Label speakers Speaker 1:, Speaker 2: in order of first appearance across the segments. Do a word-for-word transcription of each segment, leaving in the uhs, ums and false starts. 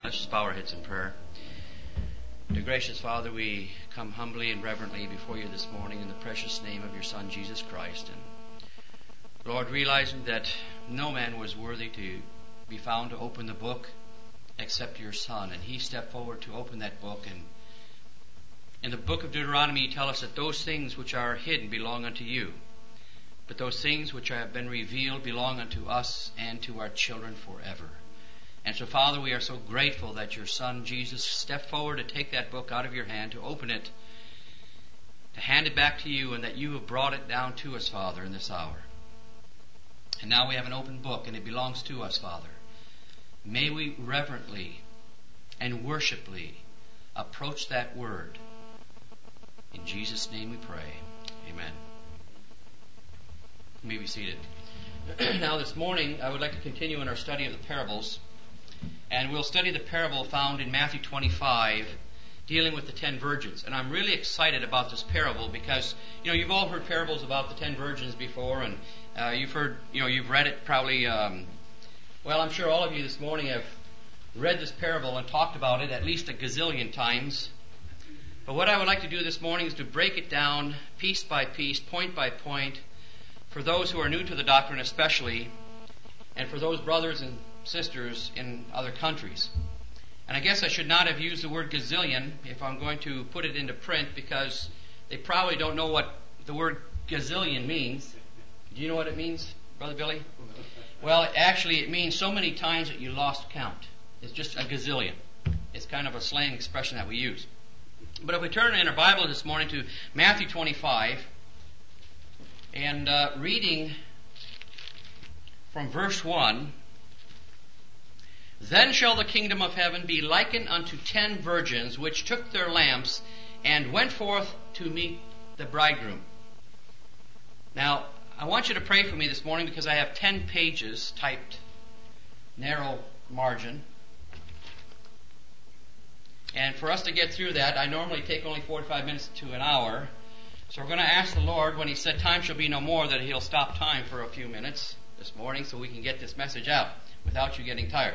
Speaker 1: Let's just bow our heads in prayer. Dear gracious Father, we come humbly and reverently before you this morning in the precious name of your Son, Jesus Christ. And Lord, realizing that no man was worthy to be found to open the book except your Son, and he stepped forward to open that book. And in the book of Deuteronomy, you tell us that those things which are hidden belong unto you, but those things which have been revealed belong unto us and to our children forever. And so, Father, we are so grateful that your Son, Jesus, stepped forward to take that book out of your hand, to open it, to hand it back to you, and that you have brought it down to us, Father, in this hour. And now we have an open book, and it belongs to us, Father. May we reverently and worshipfully approach that word. In Jesus' name we pray. Amen. You may be seated. Now this morning I would like to continue in our study of the parables. And we'll study the parable found in Matthew twenty-five, dealing with the ten virgins. And I'm really excited about this parable because, you know, you've all heard parables about the ten virgins before, and uh, you've heard, you know, you've read it probably, um, well, I'm sure all of you this morning have read this parable and talked about it at least a gazillion times. But what I would like to do this morning is to break it down piece by piece, point by point, for those who are new to the doctrine especially, and for those brothers and sisters in other countries. And I guess I should not have used the word gazillion if I'm going to put it into print, because they probably don't know what the word gazillion means. Do you know what it means, Brother Billy? Well, actually it means so many times that you lost count. It's just a gazillion. It's kind of a slang expression that we use. But if we turn in our Bible this morning to Matthew twenty-five, and uh, reading from verse one, "Then shall the kingdom of heaven be likened unto ten virgins, which took their lamps, and went forth to meet the bridegroom." Now, I want you to pray for me this morning because I have ten pages typed, narrow margin. And for us to get through that, I normally take only forty-five minutes to an hour. So we're going to ask the Lord, when He said time shall be no more, that He'll stop time for a few minutes this morning so we can get this message out without you getting tired.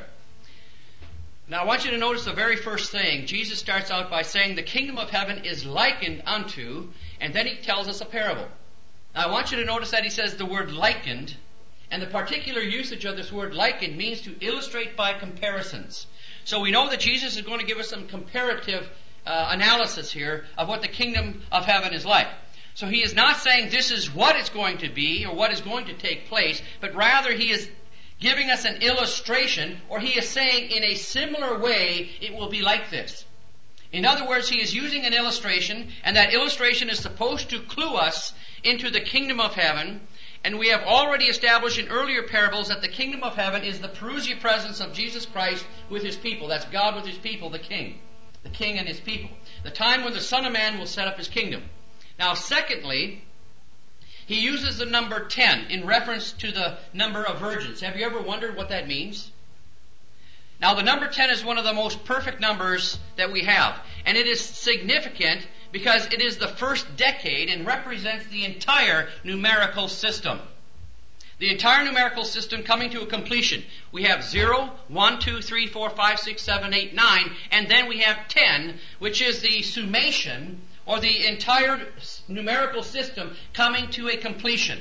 Speaker 1: Now I want you to notice the very first thing. Jesus starts out by saying the kingdom of heaven is likened unto, and then He tells us a parable. Now I want you to notice that He says the word likened, and the particular usage of this word likened means to illustrate by comparisons. So we know that Jesus is going to give us some comparative uh, analysis here of what the kingdom of heaven is like. So He is not saying this is what it's going to be or what is going to take place, but rather He is giving us an illustration, or He is saying in a similar way it will be like this. In other words, He is using an illustration, and that illustration is supposed to clue us into the kingdom of heaven. And we have already established in earlier parables that the kingdom of heaven is the parousia presence of Jesus Christ with His people. That's God with His people, the King. The King and His people. The time when the Son of Man will set up His kingdom. Now, secondly, He uses the number ten in reference to the number of virgins. Have you ever wondered what that means? Now, the number ten is one of the most perfect numbers that we have. And it is significant because it is the first decade and represents the entire numerical system. The entire numerical system coming to a completion. We have zero, one, two, three, four, five, six, seven, eight, nine, and then we have ten, which is the summation, or the entire numerical system coming to a completion.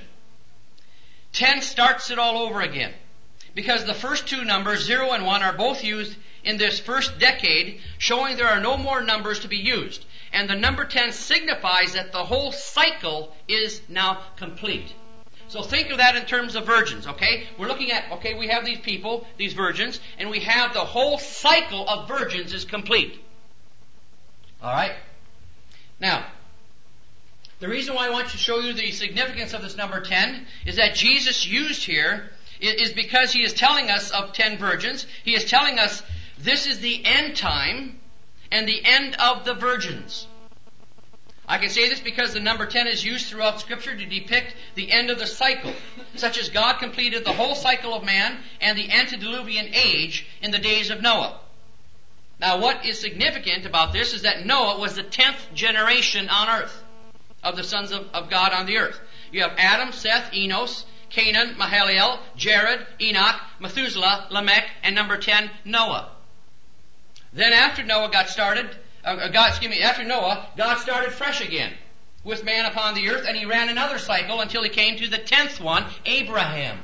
Speaker 1: ten starts it all over again. Because the first two numbers, zero and one, are both used in this first decade, showing there are no more numbers to be used. And the number ten signifies that the whole cycle is now complete. So think of that in terms of virgins, okay? We're looking at, okay, we have these people, these virgins, and we have the whole cycle of virgins is complete. Alright? Now, the reason why I want to show you the significance of this number ten is that Jesus used here is because He is telling us of ten virgins. He is telling us this is the end time and the end of the virgins. I can say this because the number ten is used throughout Scripture to depict the end of the cycle, such as God completed the whole cycle of man and the antediluvian age in the days of Noah. Now, what is significant about this is that Noah was the tenth generation on earth of the sons of, of God on the earth. You have Adam, Seth, Enos, Canaan, Mahalalel, Jared, Enoch, Methuselah, Lamech, and number ten, Noah. Then after Noah got started, uh, God, excuse me, after Noah, God started fresh again with man upon the earth, and he ran another cycle until he came to the tenth one, Abraham.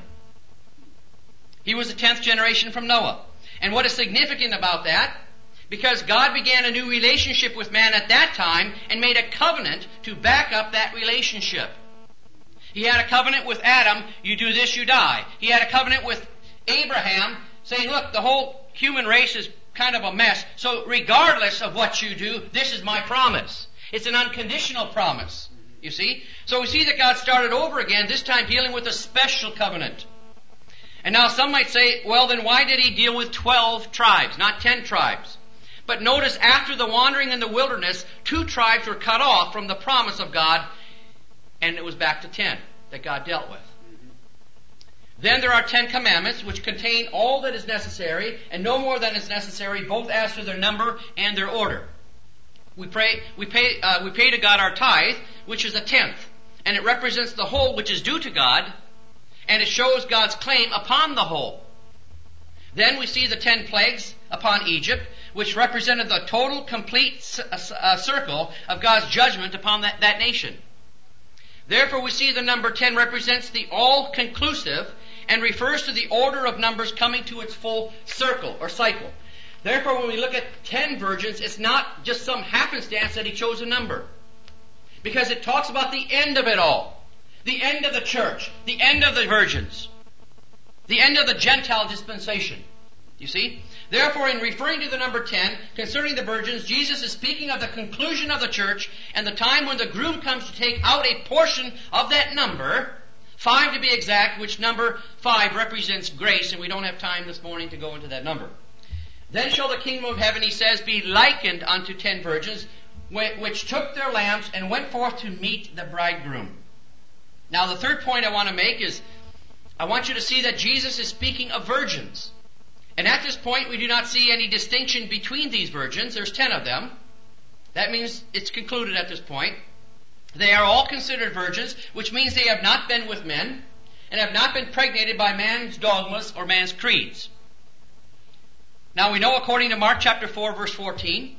Speaker 1: He was the tenth generation from Noah. And what is significant about that? Because God began a new relationship with man at that time and made a covenant to back up that relationship. He had a covenant with Adam, you do this, you die. He had a covenant with Abraham saying, look, the whole human race is kind of a mess, so regardless of what you do, this is my promise. It's an unconditional promise, you see. So we see that God started over again, this time dealing with a special covenant. And now some might say, well, then why did he deal with twelve tribes, not ten tribes? But notice, after the wandering in the wilderness, two tribes were cut off from the promise of God, and it was back to ten that God dealt with. Then there are Ten Commandments, which contain all that is necessary, and no more than is necessary, both as to their number and their order. We pray, we pay, uh, we pay to God our tithe, which is a tenth, and it represents the whole which is due to God, and it shows God's claim upon the whole. Then we see the ten plagues upon Egypt, which represented the total, complete uh, circle of God's judgment upon that, that nation. Therefore, we see the number ten represents the all-conclusive and refers to the order of numbers coming to its full circle or cycle. Therefore, when we look at ten virgins, it's not just some happenstance that he chose a number. Because it talks about the end of it all. The end of the church. The end of the virgins. The end of the Gentile dispensation. You see? Therefore, in referring to the number ten, concerning the virgins, Jesus is speaking of the conclusion of the church and the time when the groom comes to take out a portion of that number, five to be exact, which number five represents grace, and we don't have time this morning to go into that number. Then shall the kingdom of heaven, he says, be likened unto ten virgins, which took their lamps and went forth to meet the bridegroom. Now, the third point I want to make is, I want you to see that Jesus is speaking of virgins. And at this point, we do not see any distinction between these virgins. There's ten of them. That means it's concluded at this point. They are all considered virgins, which means they have not been with men and have not been pregnated by man's dogmas or man's creeds. Now we know, according to Mark chapter four, verse fourteen,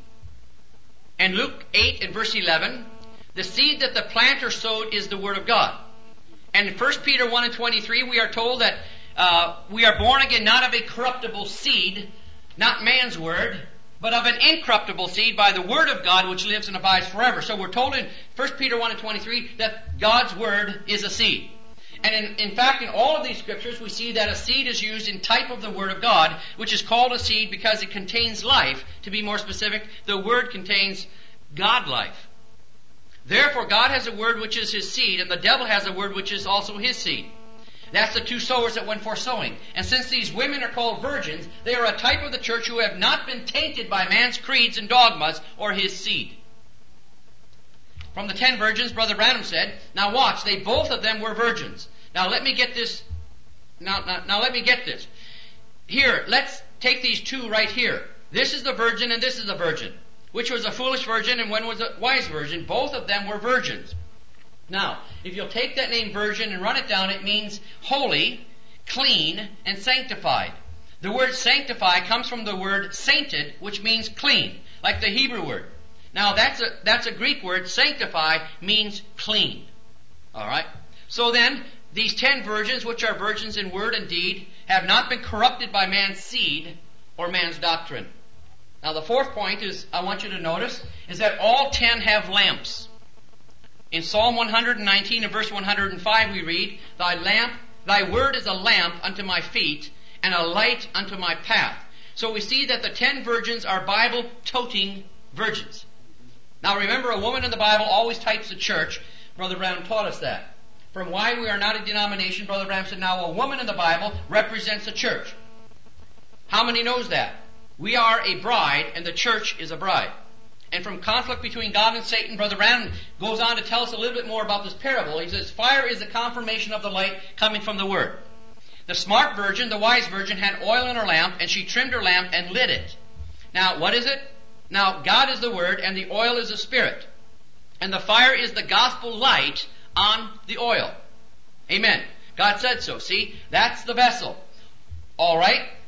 Speaker 1: and Luke eight and verse eleven, the seed that the planter sowed is the word of God. And in First Peter one and twenty-three, we are told that Uh, we are born again not of a corruptible seed, not man's word, but of an incorruptible seed by the word of God which lives and abides forever. So we're told in First Peter one and twenty-three that God's word is a seed. And in, in fact, in all of these scriptures, we see that a seed is used in type of the word of God, which is called a seed because it contains life. To be more specific, the word contains God life. Therefore, God has a word which is his seed, and the devil has a word which is also his seed. That's the two sowers that went forth sowing. And since these women are called virgins, they are a type of the church who have not been tainted by man's creeds and dogmas or his seed. From the ten virgins, Brother Branham said, now watch, they both of them were virgins. Now let me get this. Now, now, now let me get this. Here, let's take these two right here. This is the virgin and this is the virgin. Which was a foolish virgin and one was a wise virgin. Both of them were virgins. Now, if you'll take that name virgin and run it down, it means holy, clean, and sanctified. The word sanctify comes from the word sainted, which means clean, like the Hebrew word. Now, that's a, that's a Greek word. Sanctify means clean. All right? So then, these ten virgins, which are virgins in word and deed, have not been corrupted by man's seed or man's doctrine. Now, the fourth point is, I want you to notice, is that all ten have lamps. In Psalm one nineteen and verse one hundred five we read, Thy lamp, thy word is a lamp unto my feet, and a light unto my path. So we see that the ten virgins are Bible-toting virgins. Now remember, a woman in the Bible always types the church. Brother Branham taught us that. From why we are not a denomination, Brother Branham said, now a woman in the Bible represents a church. How many knows that? We are a bride, and the church is a bride. And from conflict between God and Satan, Brother Branham goes on to tell us a little bit more about this parable. He says, fire is the confirmation of the light coming from the Word. The smart virgin, the wise virgin, had oil in her lamp, and she trimmed her lamp and lit it. Now, what is it? Now, God is the Word, and the oil is the Spirit. And the fire is the gospel light on the oil. Amen. God said so. See, that's the vessel. All right?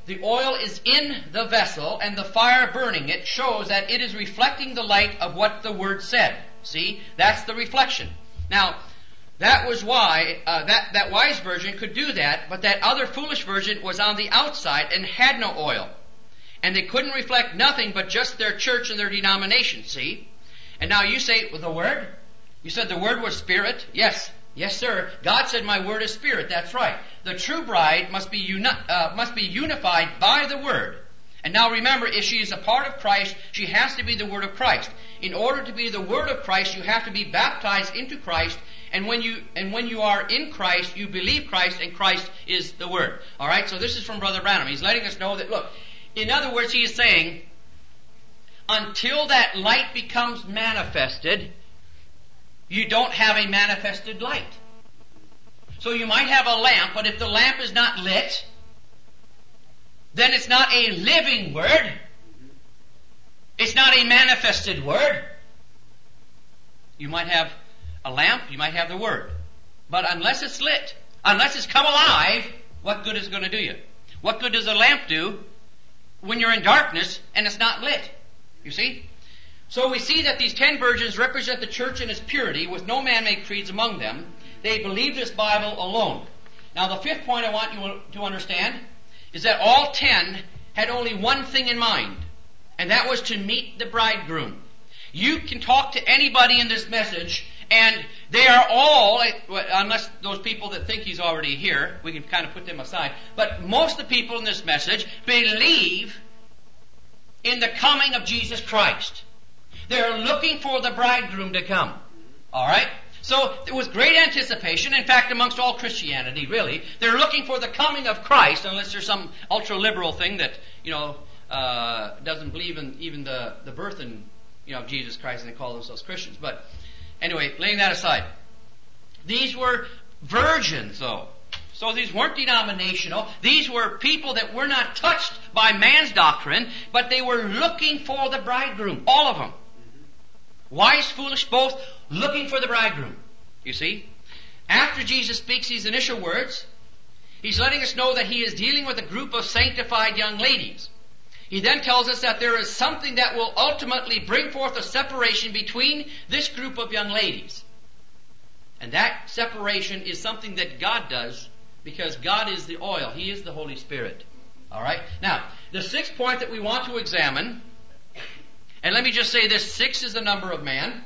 Speaker 1: the oil is in the vessel and the fire burning it shows that it is reflecting the light of what the Word said. See? That's the reflection. Now, that was why uh, that, that wise virgin could do that, but that other foolish virgin was on the outside and had no oil. And they couldn't reflect nothing but just their church and their denomination, see? And now you say, well, the Word? You said the Word was Spirit? Yes. Yes, sir. God said my Word is Spirit. That's right. The true bride must be, uni- uh, must be unified by the Word. And now remember, if she is a part of Christ, she has to be the Word of Christ. In order to be the Word of Christ, you have to be baptized into Christ. And when you and when you are in Christ, you believe Christ, and Christ is the Word. All right. So this is from Brother Branham. He's letting us know that. Look, in other words, he is saying, until that light becomes manifested, you don't have a manifested light. So you might have a lamp, but if the lamp is not lit, then it's not a living Word. It's not a manifested Word. You might have a lamp, you might have the Word. But unless it's lit, unless it's come alive, what good is it going to do you? What good does a lamp do when you're in darkness and it's not lit? You see? So we see that these ten virgins represent the church in its purity with no man-made creeds among them. They believe this Bible alone. Now the fifth point I want you to understand is that all ten had only one thing in mind, and that was to meet the bridegroom. You can talk to anybody in this message, and they are all, unless those people that think he's already here, we can kind of put them aside, but most of the people in this message believe in the coming of Jesus Christ. They're looking for the bridegroom to come. All right? So there was great anticipation, in fact, amongst all Christianity, really. They're looking for the coming of Christ, unless there's some ultra-liberal thing that, you know, uh, doesn't believe in even the, the birth and, you know, of Jesus Christ, and they call themselves Christians. But anyway, laying that aside. These were virgins, though. So these weren't denominational. These were people that were not touched by man's doctrine, but they were looking for the bridegroom. All of them. Wise, foolish, both looking for the bridegroom. You see? After Jesus speaks these initial words, he's letting us know that he is dealing with a group of sanctified young ladies. He then tells us that there is something that will ultimately bring forth a separation between this group of young ladies. And that separation is something that God does, because God is the oil. He is the Holy Spirit. All right? Now, the sixth point that we want to examine, and let me just say this, six is the number of man.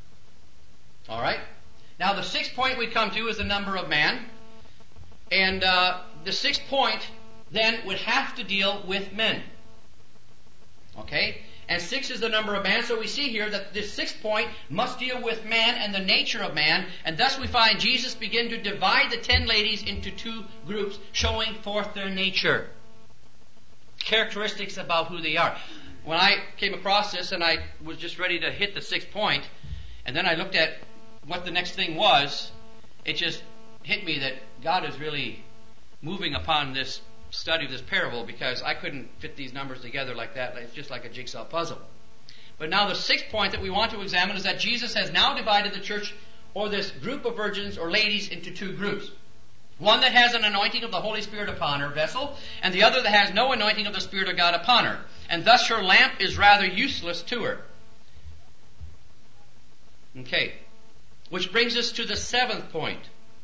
Speaker 1: All right? Now, the sixth point we come to is the number of man. And uh, the sixth point then would have to deal with men. Okay? And six is the number of man. So we see here that this sixth point must deal with man and the nature of man. And thus we find Jesus begin to divide the ten ladies into two groups, showing forth their nature. Characteristics about who they are. When I came across this and I was just ready to hit the sixth point, and then I looked at what the next thing was, it just hit me that God is really moving upon this study of this parable, because I couldn't fit these numbers together like that. It's just like a jigsaw puzzle. But now the sixth point that we want to examine is that Jesus has now divided the church, or this group of virgins or ladies, into two groups. One that has an anointing of the Holy Spirit upon her vessel, and the other that has no anointing of the Spirit of God upon her. And thus her lamp is rather useless to her. Okay. Which brings us to the seventh point.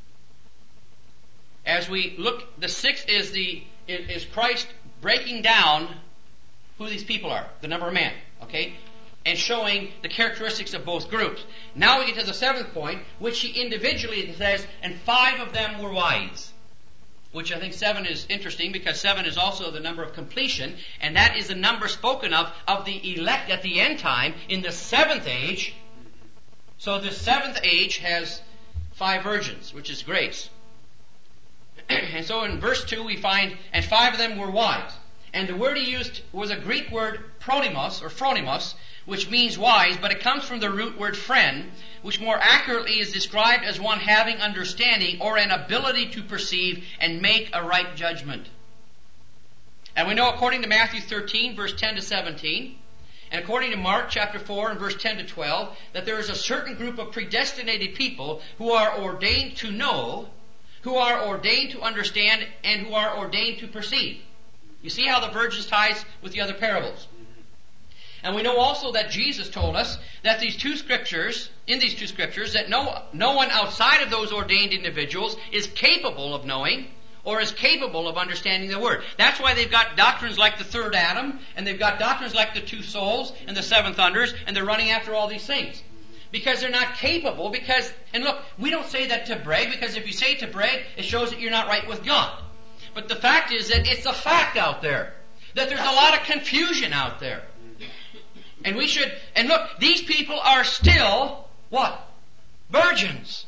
Speaker 1: As we look, the sixth is the is Christ breaking down who these people are, the number of man, okay, and showing the characteristics of both groups. Now we get to the seventh point, which he individually says, and five of them were wise. Which I think seven is interesting, because seven is also the number of completion, and that is the number spoken of of the elect at the end time in the seventh age. So the seventh age has five virgins, which is grace. And so in verse two we find, and five of them were wise. And the word he used was a Greek word phronimos, or phronimos, which means wise, but it comes from the root word phren, which more accurately is described as one having understanding, or an ability to perceive and make a right judgment. And we know according to Matthew thirteen, verse ten to seventeen, and according to Mark chapter four and verse ten to twelve, that there is a certain group of predestinated people who are ordained to know, who are ordained to understand, and who are ordained to perceive. You see how the virgins ties with the other parables. And we know also that Jesus told us that these two scriptures, in these two scriptures, that no, no one outside of those ordained individuals is capable of knowing or is capable of understanding the Word. That's why they've got doctrines like the third Adam, and they've got doctrines like the two souls and the seven thunders, and they're running after all these things. Because they're not capable, because, and look, we don't say that to brag, because if you say it to brag, it shows that you're not right with God. But the fact is that it's a fact out there, that there's a lot of confusion out there. And we should, and look, these people are still, what? Virgins.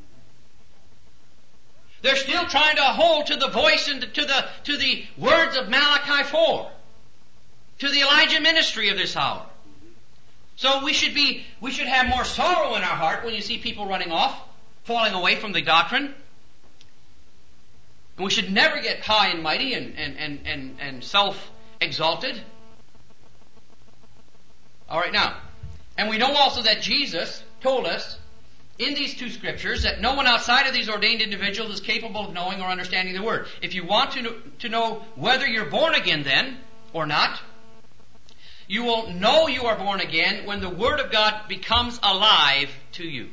Speaker 1: They're still trying to hold to the voice and to the, to the words of Malachi four. To the Elijah ministry of this hour. So we should be, we should have more sorrow in our heart when you see people running off, falling away from the doctrine. And we should never get high and mighty and, and, and, and, and self-exalted. All right, now, and we know also that Jesus told us in these two scriptures that no one outside of these ordained individuals is capable of knowing or understanding the Word. If you want to know, to know whether you're born again then or not, you will know you are born again when the Word of God becomes alive to you.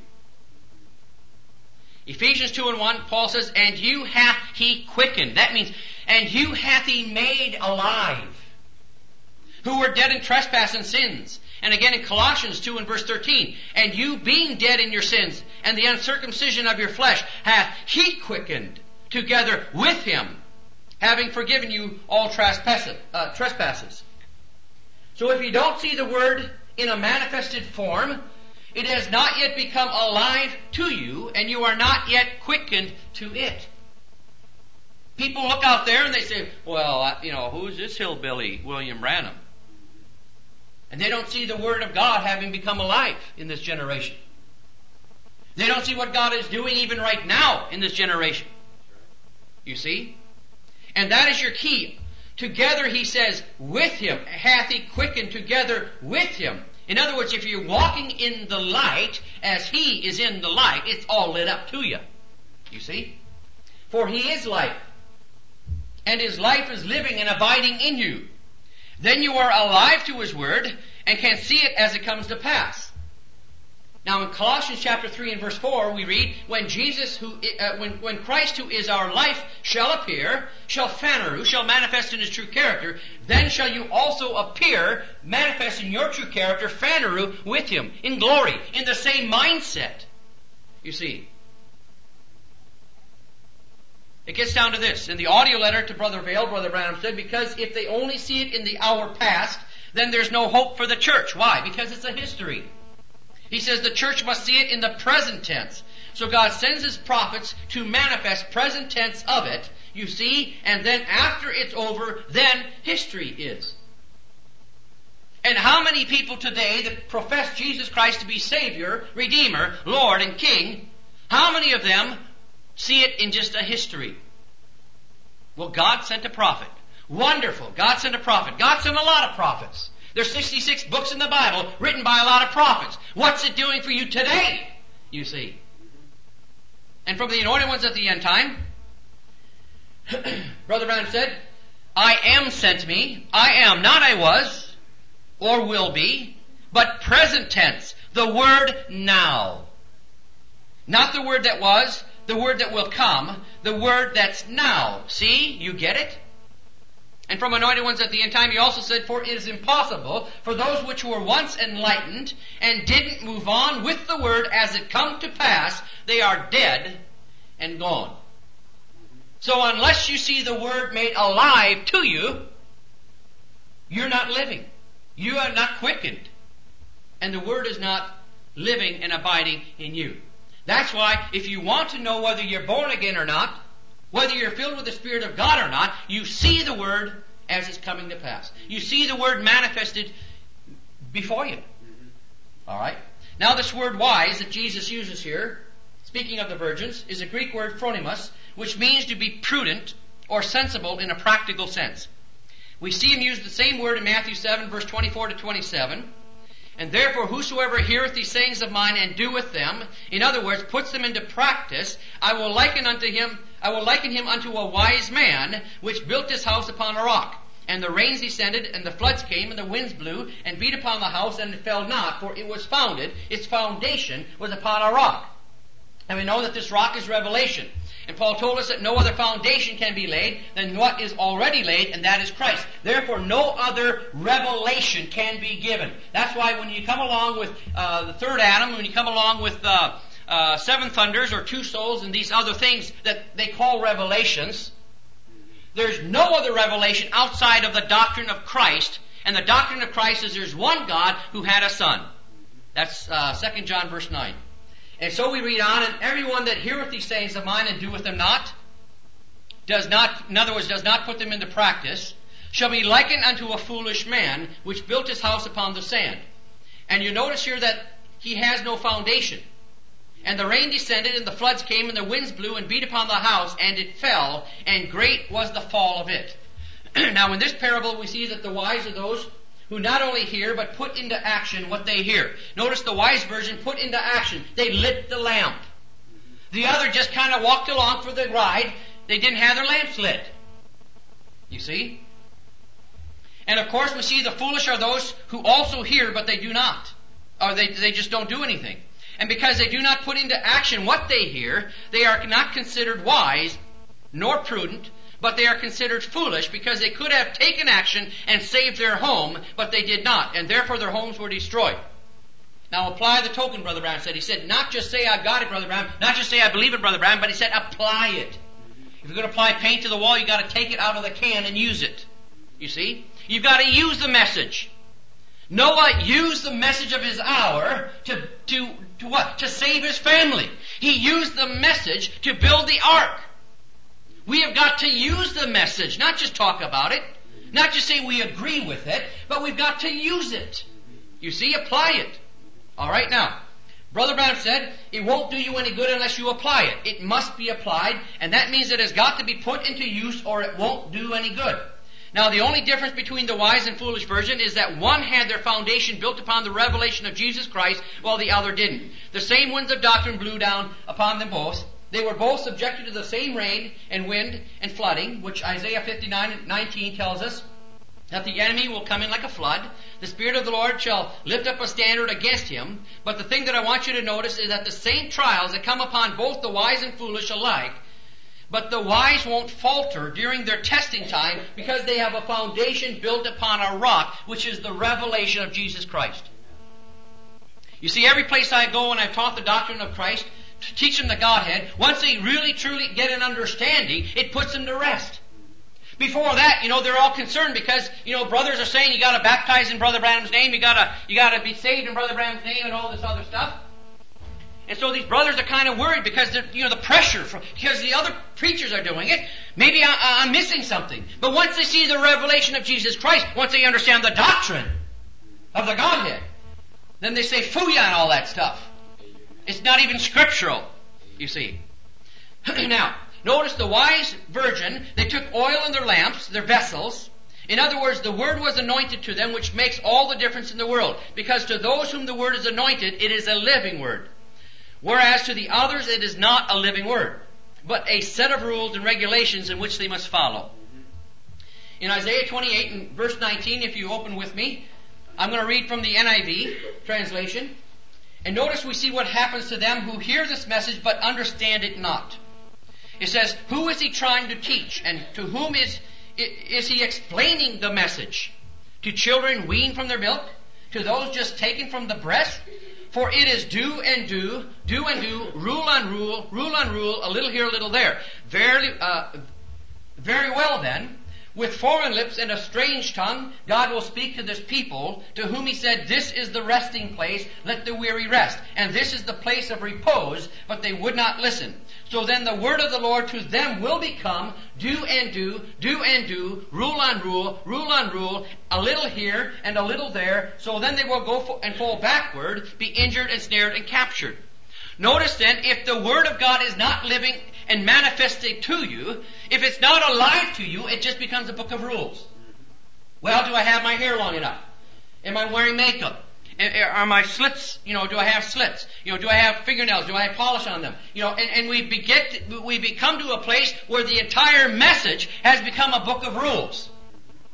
Speaker 1: Ephesians two and one, Paul says, and you hath he quickened. That means, and you hath he made alive, who were dead in trespass and sins. And again in Colossians two and verse thirteen, and you being dead in your sins, and the uncircumcision of your flesh, hath he quickened together with him, having forgiven you all trespasses. Uh, trespasses. So if you don't see the Word in a manifested form, it has not yet become alive to you, and you are not yet quickened to it. People look out there and they say, well, you know, who's this hillbilly, William Branham? And they don't see the Word of God having become alive in this generation. They don't see what God is doing even right now in this generation. You see? And that is your key. Together, he says, with him, hath he quickened together with him. In other words, if you're walking in the light as he is in the light, it's all lit up to you. You see? For he is light, and his life is living and abiding in you. Then you are alive to his word and can see it as it comes to pass. Now in Colossians chapter three and verse four we read, when Jesus, who uh, when, when Christ who is our life shall appear, shall phaneru, shall manifest in his true character, then shall you also appear, manifest in your true character, phaneru, with him, in glory, in the same mindset. You see. It gets down to this. In the audio letter to Brother Vail, Brother Branham said, because if they only see it in the hour past, then there's no hope for the church. Why? Because it's a history. He says the church must see it in the present tense. So God sends his prophets to manifest present tense of it, you see, and then after it's over, then history is. And how many people today that profess Jesus Christ to be Savior, Redeemer, Lord, and King, how many of them see it in just a history? Well, God sent a prophet. Wonderful. God sent a prophet. God sent a lot of prophets. There's sixty-six books in the Bible written by a lot of prophets. What's it doing for you today? You see. And from the anointed ones at the end time, Brother Branham said, I am sent me. I am, not I was, or will be, but present tense. The word now. Not the word that was, the word that will come, the word that's now. See? You get it? And from anointed ones at the end time, he also said, for it is impossible for those which were once enlightened and didn't move on with the word as it come to pass, they are dead and gone. So unless you see the word made alive to you, you're not living. You are not quickened. And the word is not living and abiding in you. That's why if you want to know whether you're born again or not, whether you're filled with the Spirit of God or not, you see the Word as it's coming to pass. You see the Word manifested before you. All right? Now this word wise that Jesus uses here, speaking of the virgins, is a Greek word phronimos, which means to be prudent or sensible in a practical sense. We see him use the same word in Matthew seven, verse twenty-four to twenty-seven. And therefore whosoever heareth these sayings of mine and doeth them, in other words, puts them into practice, I will liken unto him, I will liken him unto a wise man which built his house upon a rock. And the rains descended, and the floods came, and the winds blew, and beat upon the house, and it fell not, for it was founded, its foundation was upon a rock. And we know that this rock is revelation. And Paul told us that no other foundation can be laid than what is already laid, and that is Christ. Therefore, no other revelation can be given. That's why when you come along with uh, the third Adam, when you come along with uh, uh, seven thunders or two souls and these other things that they call revelations, there's no other revelation outside of the doctrine of Christ. And the doctrine of Christ is there's one God who had a son. That's uh, Second John verse nine. And so we read on, and everyone that heareth these sayings of mine and doeth them not, does not, in other words, does not put them into practice, shall be likened unto a foolish man, which built his house upon the sand. And you notice here that he has no foundation. And the rain descended, and the floods came, and the winds blew, and beat upon the house, and it fell, and great was the fall of it. Now in this parable we see that the wise are those who not only hear, but put into action what they hear. Notice the wise version put into action. They lit the lamp. The other just kind of walked along for the ride. They didn't have their lamps lit. You see? And of course we see the foolish are those who also hear, but they do not. Or they, they just don't do anything. And because they do not put into action what they hear, they are not considered wise nor prudent, but they are considered foolish because they could have taken action and saved their home, but they did not, and therefore their homes were destroyed. Now apply the token, Brother Branham said. He said, not just say I got it, Brother Branham, not just say I believe it, Brother Branham, but he said apply it. If you're going to apply paint to the wall, you've got to take it out of the can and use it. You see? You've got to use the message. Noah used the message of his hour to, to, to what? To save his family. He used the message to build the ark. We have got to use the message, not just talk about it, not just say we agree with it, but we've got to use it. You see, apply it. All right, now, Brother Branham said, it won't do you any good unless you apply it. It must be applied, and that means it has got to be put into use or it won't do any good. Now, the only difference between the wise and foolish version is that one had their foundation built upon the revelation of Jesus Christ, while the other didn't. The same winds of doctrine blew down upon them both. They were both subjected to the same rain and wind and flooding, which Isaiah fifty-nine nineteen tells us that the enemy will come in like a flood. The Spirit of the Lord shall lift up a standard against him. But the thing that I want you to notice is that the same trials that come upon both the wise and foolish alike, but the wise won't falter during their testing time because they have a foundation built upon a rock, which is the revelation of Jesus Christ. You see, every place I go and I've taught the doctrine of Christ, to teach them the Godhead, once they really truly get an understanding, it puts them to rest. Before that, you know, they're all concerned because, you know, brothers are saying you got to baptize in Brother Branham's name, you got to you got to be saved in Brother Branham's name, and all this other stuff. And so these brothers are kind of worried because, you know, the pressure, from, because the other preachers are doing it. Maybe I, I'm missing something. But once they see the revelation of Jesus Christ, once they understand the doctrine of the Godhead, then they say phooey on all that stuff. It's not even scriptural, you see. Now, notice the wise virgin, they took oil in their lamps, their vessels. In other words, the word was anointed to them, which makes all the difference in the world. Because to those whom the word is anointed, it is a living word. Whereas to the others, it is not a living word, but a set of rules and regulations in which they must follow. In Isaiah twenty-eight and verse nineteen, if you open with me, I'm going to read from the N I V translation. And notice we see what happens to them who hear this message but understand it not. It says, who is he trying to teach? And to whom is, is he explaining the message? To children weaned from their milk? To those just taken from the breast? For it is do and do, do and do, rule on rule, rule on rule, a little here, a little there. Verily, uh, very well then, with foreign lips and a strange tongue, God will speak to this people, to whom he said, this is the resting place, let the weary rest. And this is the place of repose, but they would not listen. So then the word of the Lord to them will become, do and do, do and do, rule on rule, rule on rule, a little here and a little there. So then they will go and fall backward, be injured and snared and captured. Notice then, if the Word of God is not living and manifested to you, if it's not alive to you, it just becomes a book of rules. Well, do I have my hair long enough? Am I wearing makeup? Are my slits, you know, do I have slits? You know, do I have fingernails? Do I have polish on them? You know, and, and we beget, we become to a place where the entire message has become a book of rules.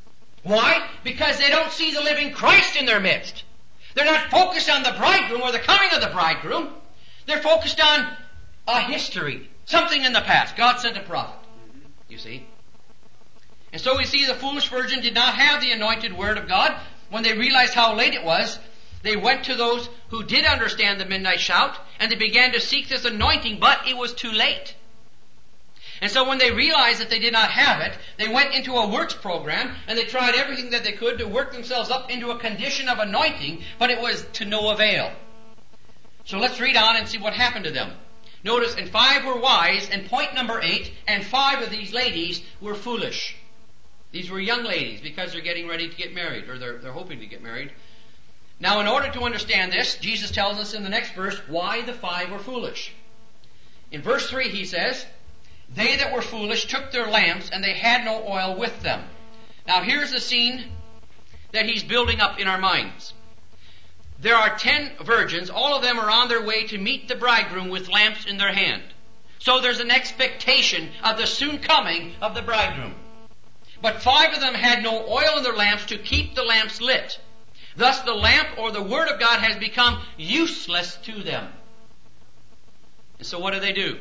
Speaker 1: Why? Because they don't see the living Christ in their midst. They're not focused on the bridegroom or the coming of the bridegroom. They're focused on a history, something in the past. God sent a prophet, you see. And so we see the foolish virgin did not have the anointed word of God. When they realized how late it was, they went to those who did understand the midnight shout, and they began to seek this anointing, but it was too late. And so when they realized that they did not have it, they went into a works program, and they tried everything that they could to work themselves up into a condition of anointing, but it was to no avail. So let's read on and see what happened to them. Notice, and five were wise, and point number eight, and five of these ladies were foolish. These were young ladies because they're getting ready to get married, or they're, they're hoping to get married. Now, in order to understand this, Jesus tells us in the next verse why the five were foolish. In verse three he says, "They that were foolish took their lamps, and they had no oil with them." Now here's the scene that he's building up in our minds. There are ten virgins. All of them are on their way to meet the bridegroom with lamps in their hand. So there's an expectation of the soon coming of the bridegroom. But five of them had no oil in their lamps to keep the lamps lit. Thus the lamp or the Word of God has become useless to them. And so what do they do?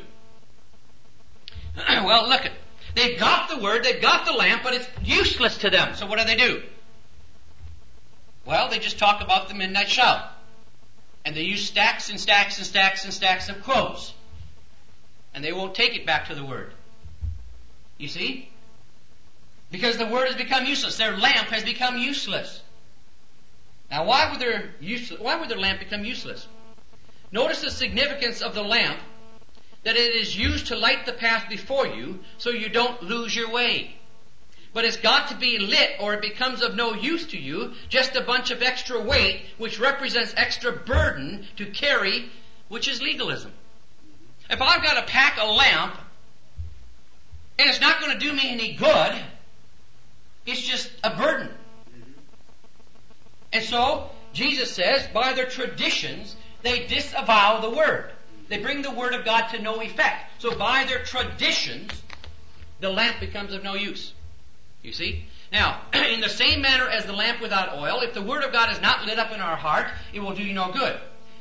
Speaker 1: Well, look, they've got the Word, they've got the lamp, but it's useless to them. So what do they do? Well, they just talk about the midnight shout. And they use stacks and stacks and stacks and stacks of quotes. And they won't take it back to the Word. You see? Because the Word has become useless. Their lamp has become useless. Now, why would their useless, why would their lamp become useless? Notice the significance of the lamp, that it is used to light the path before you so you don't lose your way. But it's got to be lit or it becomes of no use to you, just a bunch of extra weight which represents extra burden to carry, which is legalism. If I've got to pack a lamp and it's not going to do me any good, it's just a burden. And so, Jesus says, by their traditions, they disavow the Word. They bring the Word of God to no effect. So by their traditions, the lamp becomes of no use. You see? Now, in the same manner as the lamp without oil, if the Word of God is not lit up in our heart, it will do you no good.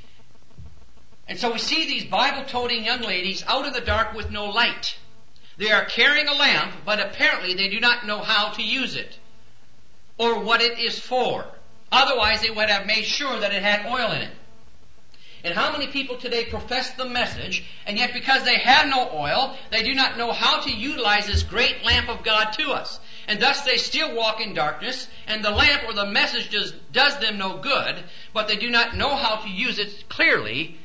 Speaker 1: And so we see these Bible-toting young ladies out in the dark with no light. They are carrying a lamp, but apparently they do not know how to use it or what it is for. Otherwise, they would have made sure that it had oil in it. And how many people today profess the message, and yet because they have no oil, they do not know how to utilize this great lamp of God to us. And thus they still walk in darkness, and the lamp or the message does, does them no good, but they do not know how to use it clearly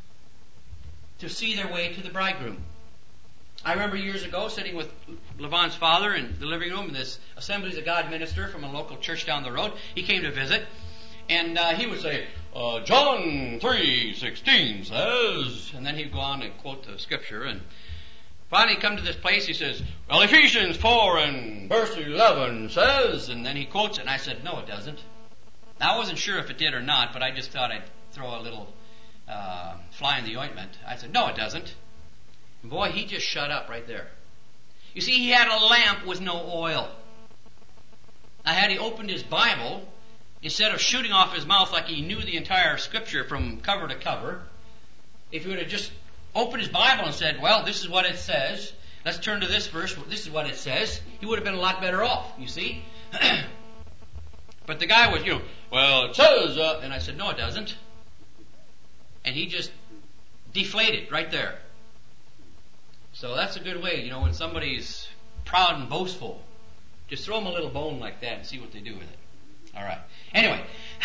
Speaker 1: to see their way to the bridegroom. I remember years ago sitting with Levon's father in the living room, and this Assemblies of God minister from a local church down the road, he came to visit, and uh, he would say, uh, John three sixteen says, and then he'd go on and quote the scripture, and finally he come to this place, he says, well, Ephesians four and verse eleven says, and then he quotes it, and I said, no, it doesn't. Now, I wasn't sure if it did or not, but I just thought I'd throw a little uh, fly in the ointment. I said, no, it doesn't. And boy, he just shut up right there. You see, he had a lamp with no oil. Now, had he opened his Bible, instead of shooting off his mouth like he knew the entire scripture from cover to cover, if he would have just opened his Bible and said, well, this is what it says, let's turn to this verse, this is what it says, he would have been a lot better off, you see. But the guy was, you know, well, it says, uh, and I said, no, it doesn't. And he just deflated right there. So that's a good way, you know, when somebody's proud and boastful, just throw them a little bone like that and see what they do with it. All right. Anyway,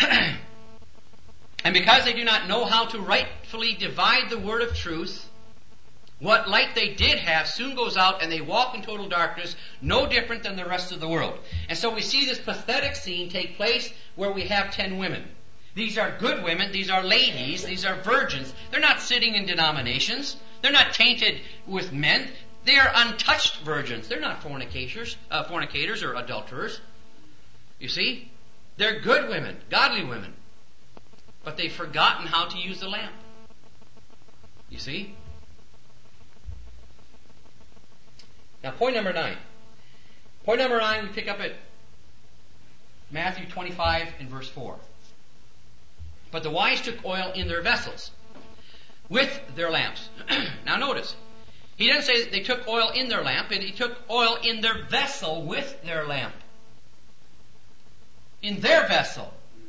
Speaker 1: and because they do not know how to rightfully divide the word of truth, what light they did have soon goes out and they walk in total darkness, no different than the rest of the world. And so we see this pathetic scene take place where we have ten women. These are good women, these are ladies, these are virgins. They're not sitting in denominations. They're not tainted with men. They are untouched virgins. They're not fornicators, uh, fornicators or adulterers. You see? They're good women, godly women. But they've forgotten how to use the lamp. You see? Now, point number nine. Point number nine, we pick up at Matthew twenty-five and verse four. But the wise took oil in their vessels with their lamps. Now notice, he didn't say that they took oil in their lamp, and he took oil in their vessel with their lamp. In their vessel.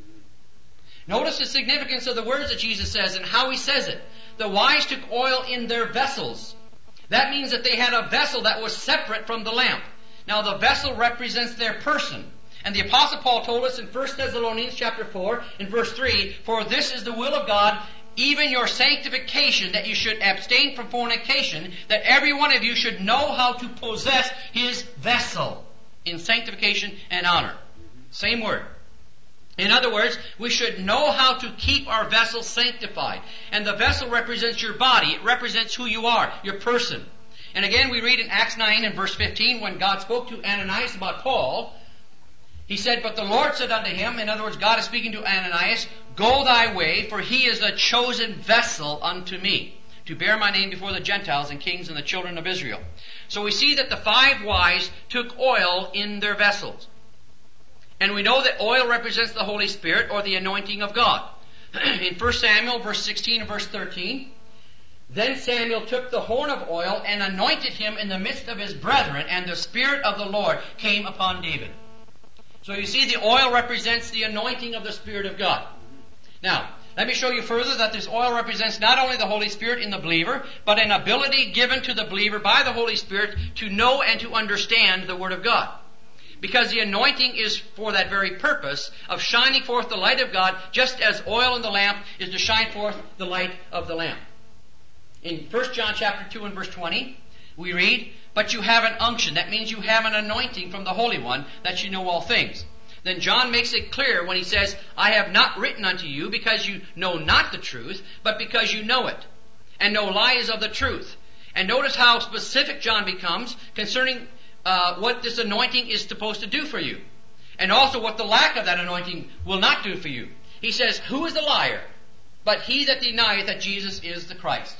Speaker 1: Notice the significance of the words that Jesus says and how he says it. The wise took oil in their vessels. That means that they had a vessel that was separate from the lamp. Now the vessel represents their person. And the Apostle Paul told us in First Thessalonians chapter four, in verse three, for this is the will of God, even your sanctification, that you should abstain from fornication, that every one of you should know how to possess his vessel in sanctification and honor. Same word. In other words, we should know how to keep our vessel sanctified. And the vessel represents your body. It represents who you are, your person. And again, we read in Acts nine and verse fifteen, when God spoke to Ananias about Paul, he said, but the Lord said unto him, in other words, God is speaking to Ananias, go thy way, for he is a chosen vessel unto me, to bear my name before the Gentiles and kings and the children of Israel. So we see that the five wise took oil in their vessels. And we know that oil represents the Holy Spirit, or the anointing of God. In First Samuel, verse sixteen and verse thirteen, then Samuel took the horn of oil and anointed him in the midst of his brethren, and the Spirit of the Lord came upon David. So you see, the oil represents the anointing of the Spirit of God. Now, let me show you further that this oil represents not only the Holy Spirit in the believer, but an ability given to the believer by the Holy Spirit to know and to understand the Word of God. Because the anointing is for that very purpose of shining forth the light of God, just as oil in the lamp is to shine forth the light of the lamp. In First John chapter two and verse twenty, we read, but you have an unction. That means you have an anointing from the Holy One, that you know all things. Then John makes it clear when he says, I have not written unto you because you know not the truth, but because you know it, and know lies of the truth. And notice how specific John becomes concerning uh, what this anointing is supposed to do for you. And also what the lack of that anointing will not do for you. He says, who is the liar? But he that denieth that Jesus is the Christ.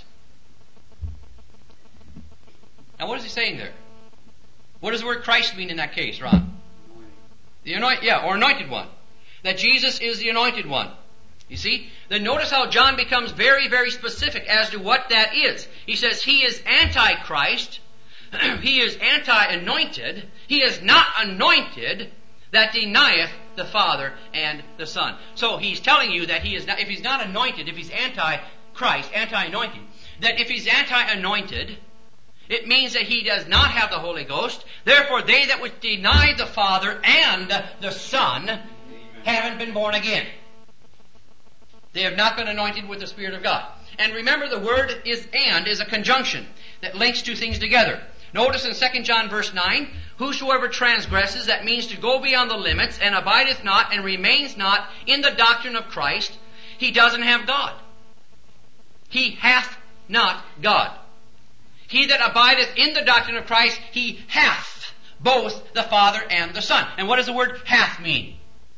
Speaker 1: Now what is he saying there? What does the word Christ mean in that case, Ron? The anointed, yeah, or anointed one. That Jesus is the anointed one. You see? Then notice how John becomes very, very specific as to what that is. He says he is anti-Christ. He is anti-anointed. He is not anointed that denieth the Father and the Son. So he's telling you that he is not, if he's not anointed, if he's anti-Christ, anti-anointed, that if he's anti-anointed, it means that he does not have the Holy Ghost. Therefore, they that would deny the Father and the Son haven't been born again. They have not been anointed with the Spirit of God. And remember, the word is and is a conjunction that links two things together. Notice in Second John verse nine, whosoever transgresses, that means to go beyond the limits, and abideth not and remains not in the doctrine of Christ, he doesn't have God. He hath not God. He that abideth in the doctrine of Christ, he hath both the Father and the Son. And what does the word hath mean?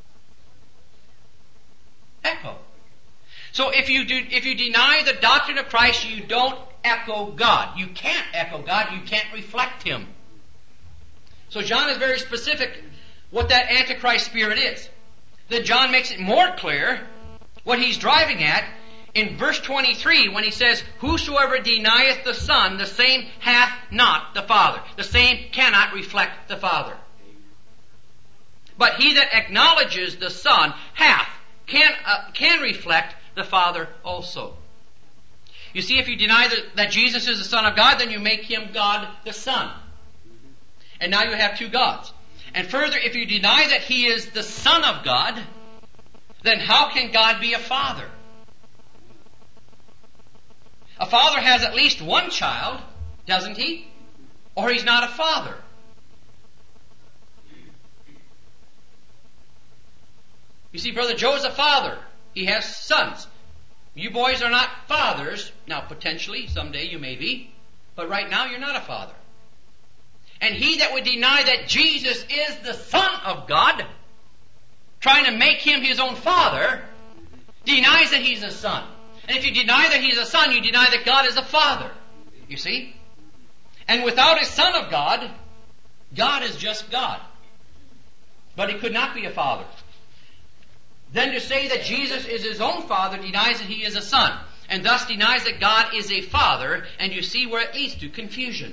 Speaker 1: Echo. So if you do, if you deny the doctrine of Christ, you don't echo God. You can't echo God. You can't reflect Him. So John is very specific what that Antichrist spirit is. Then John makes it more clear what he's driving at in verse twenty-three, when he says, whosoever denieth the Son, the same hath not the Father. The same cannot reflect the Father. But he that acknowledges the Son hath, can, uh, can reflect the Father also. You see, if you deny that, that Jesus is the Son of God, then you make Him God the Son. And now you have two gods. And further, if you deny that He is the Son of God, then how can God be a father? A father has at least one child, doesn't he? Or he's not a father. You see, Brother Joe's a father. He has sons. You boys are not fathers. Now, potentially, someday you may be. But right now, you're not a father. And he that would deny that Jesus is the Son of God, trying to make Him His own father, denies that He's a son. And if you deny that He's a son, you deny that God is a father. You see? And without a Son of God, God is just God. but he could not be a father. Then to say that Jesus is his own father denies that he is a son, and thus denies that God is a father, and you see where it leads to confusion.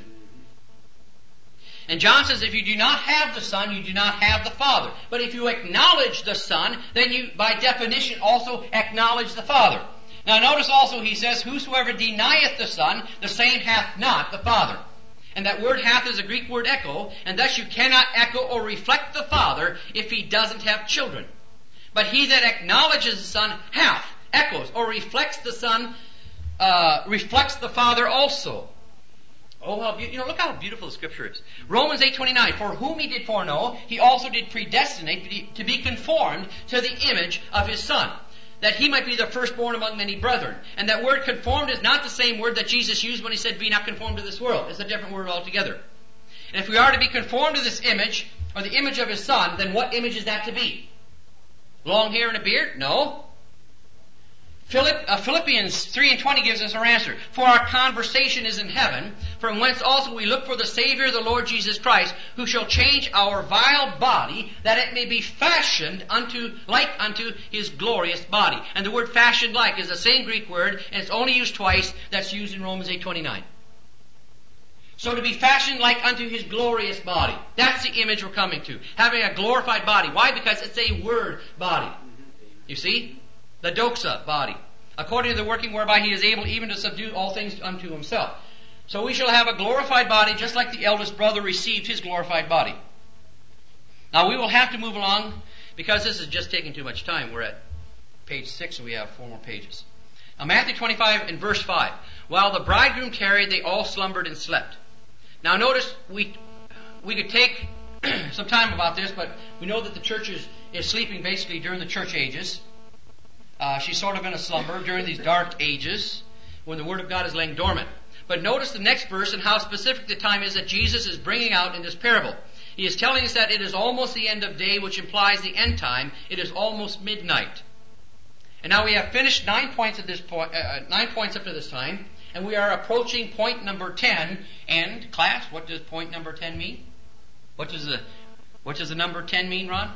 Speaker 1: And John says, if you do not have the Son, you do not have the Father. But if you acknowledge the Son, then you, by definition, also acknowledge the Father. Now notice also he says, whosoever denieth the Son, the same hath not the Father. And that word hath is a Greek word echo, and thus you cannot echo or reflect the Father if he doesn't have children. But he that acknowledges the Son hath, echoes, or reflects the Son, uh, reflects the Father also. Oh, how be- you know, look how beautiful the Scripture is. Romans eight twenty-nine, for whom he did foreknow, he also did predestinate to be, to be conformed to the image of his Son, that he might be the firstborn among many brethren. And that word conformed is not the same word that Jesus used when he said, be not conformed to this world. It's a different word altogether. And if we are to be conformed to this image, or the image of his Son, then what image is that to be? Long hair and a beard? No. Philipp, uh, Philippians three and twenty gives us our answer. For our conversation is in heaven, from whence also we look for the Savior, the Lord Jesus Christ, who shall change our vile body, that it may be fashioned unto like unto his glorious body. And the word fashioned like is the same Greek word, and it's only used twice. That's used in Romans eight twenty-nine. So to be fashioned like unto his glorious body. That's the image we're coming to. Having a glorified body. Why? Because it's a word body. You see? The doxa body, according to the working whereby he is able even to subdue all things unto himself. So we shall have a glorified body, just like the eldest brother received his glorified body. Now we will have to move along, because this is just taking too much time. We're at page six, and we have four more pages. Now Matthew twenty-five and verse five. While the bridegroom tarried, they all slumbered and slept. Now notice, we we could take some time about this, but we know that the church is, is sleeping basically during the church ages. Uh, she's sort of in a slumber during these dark ages when the Word of God is laying dormant. But notice the next verse and how specific the time is that Jesus is bringing out in this parable. He is telling us that it is almost the end of day, which implies the end time. It is almost midnight. And now we have finished nine points at this point, uh, nine points up to this time, and we are approaching point number ten. And class, what does point number ten mean? What does the what does the number ten mean, Ron?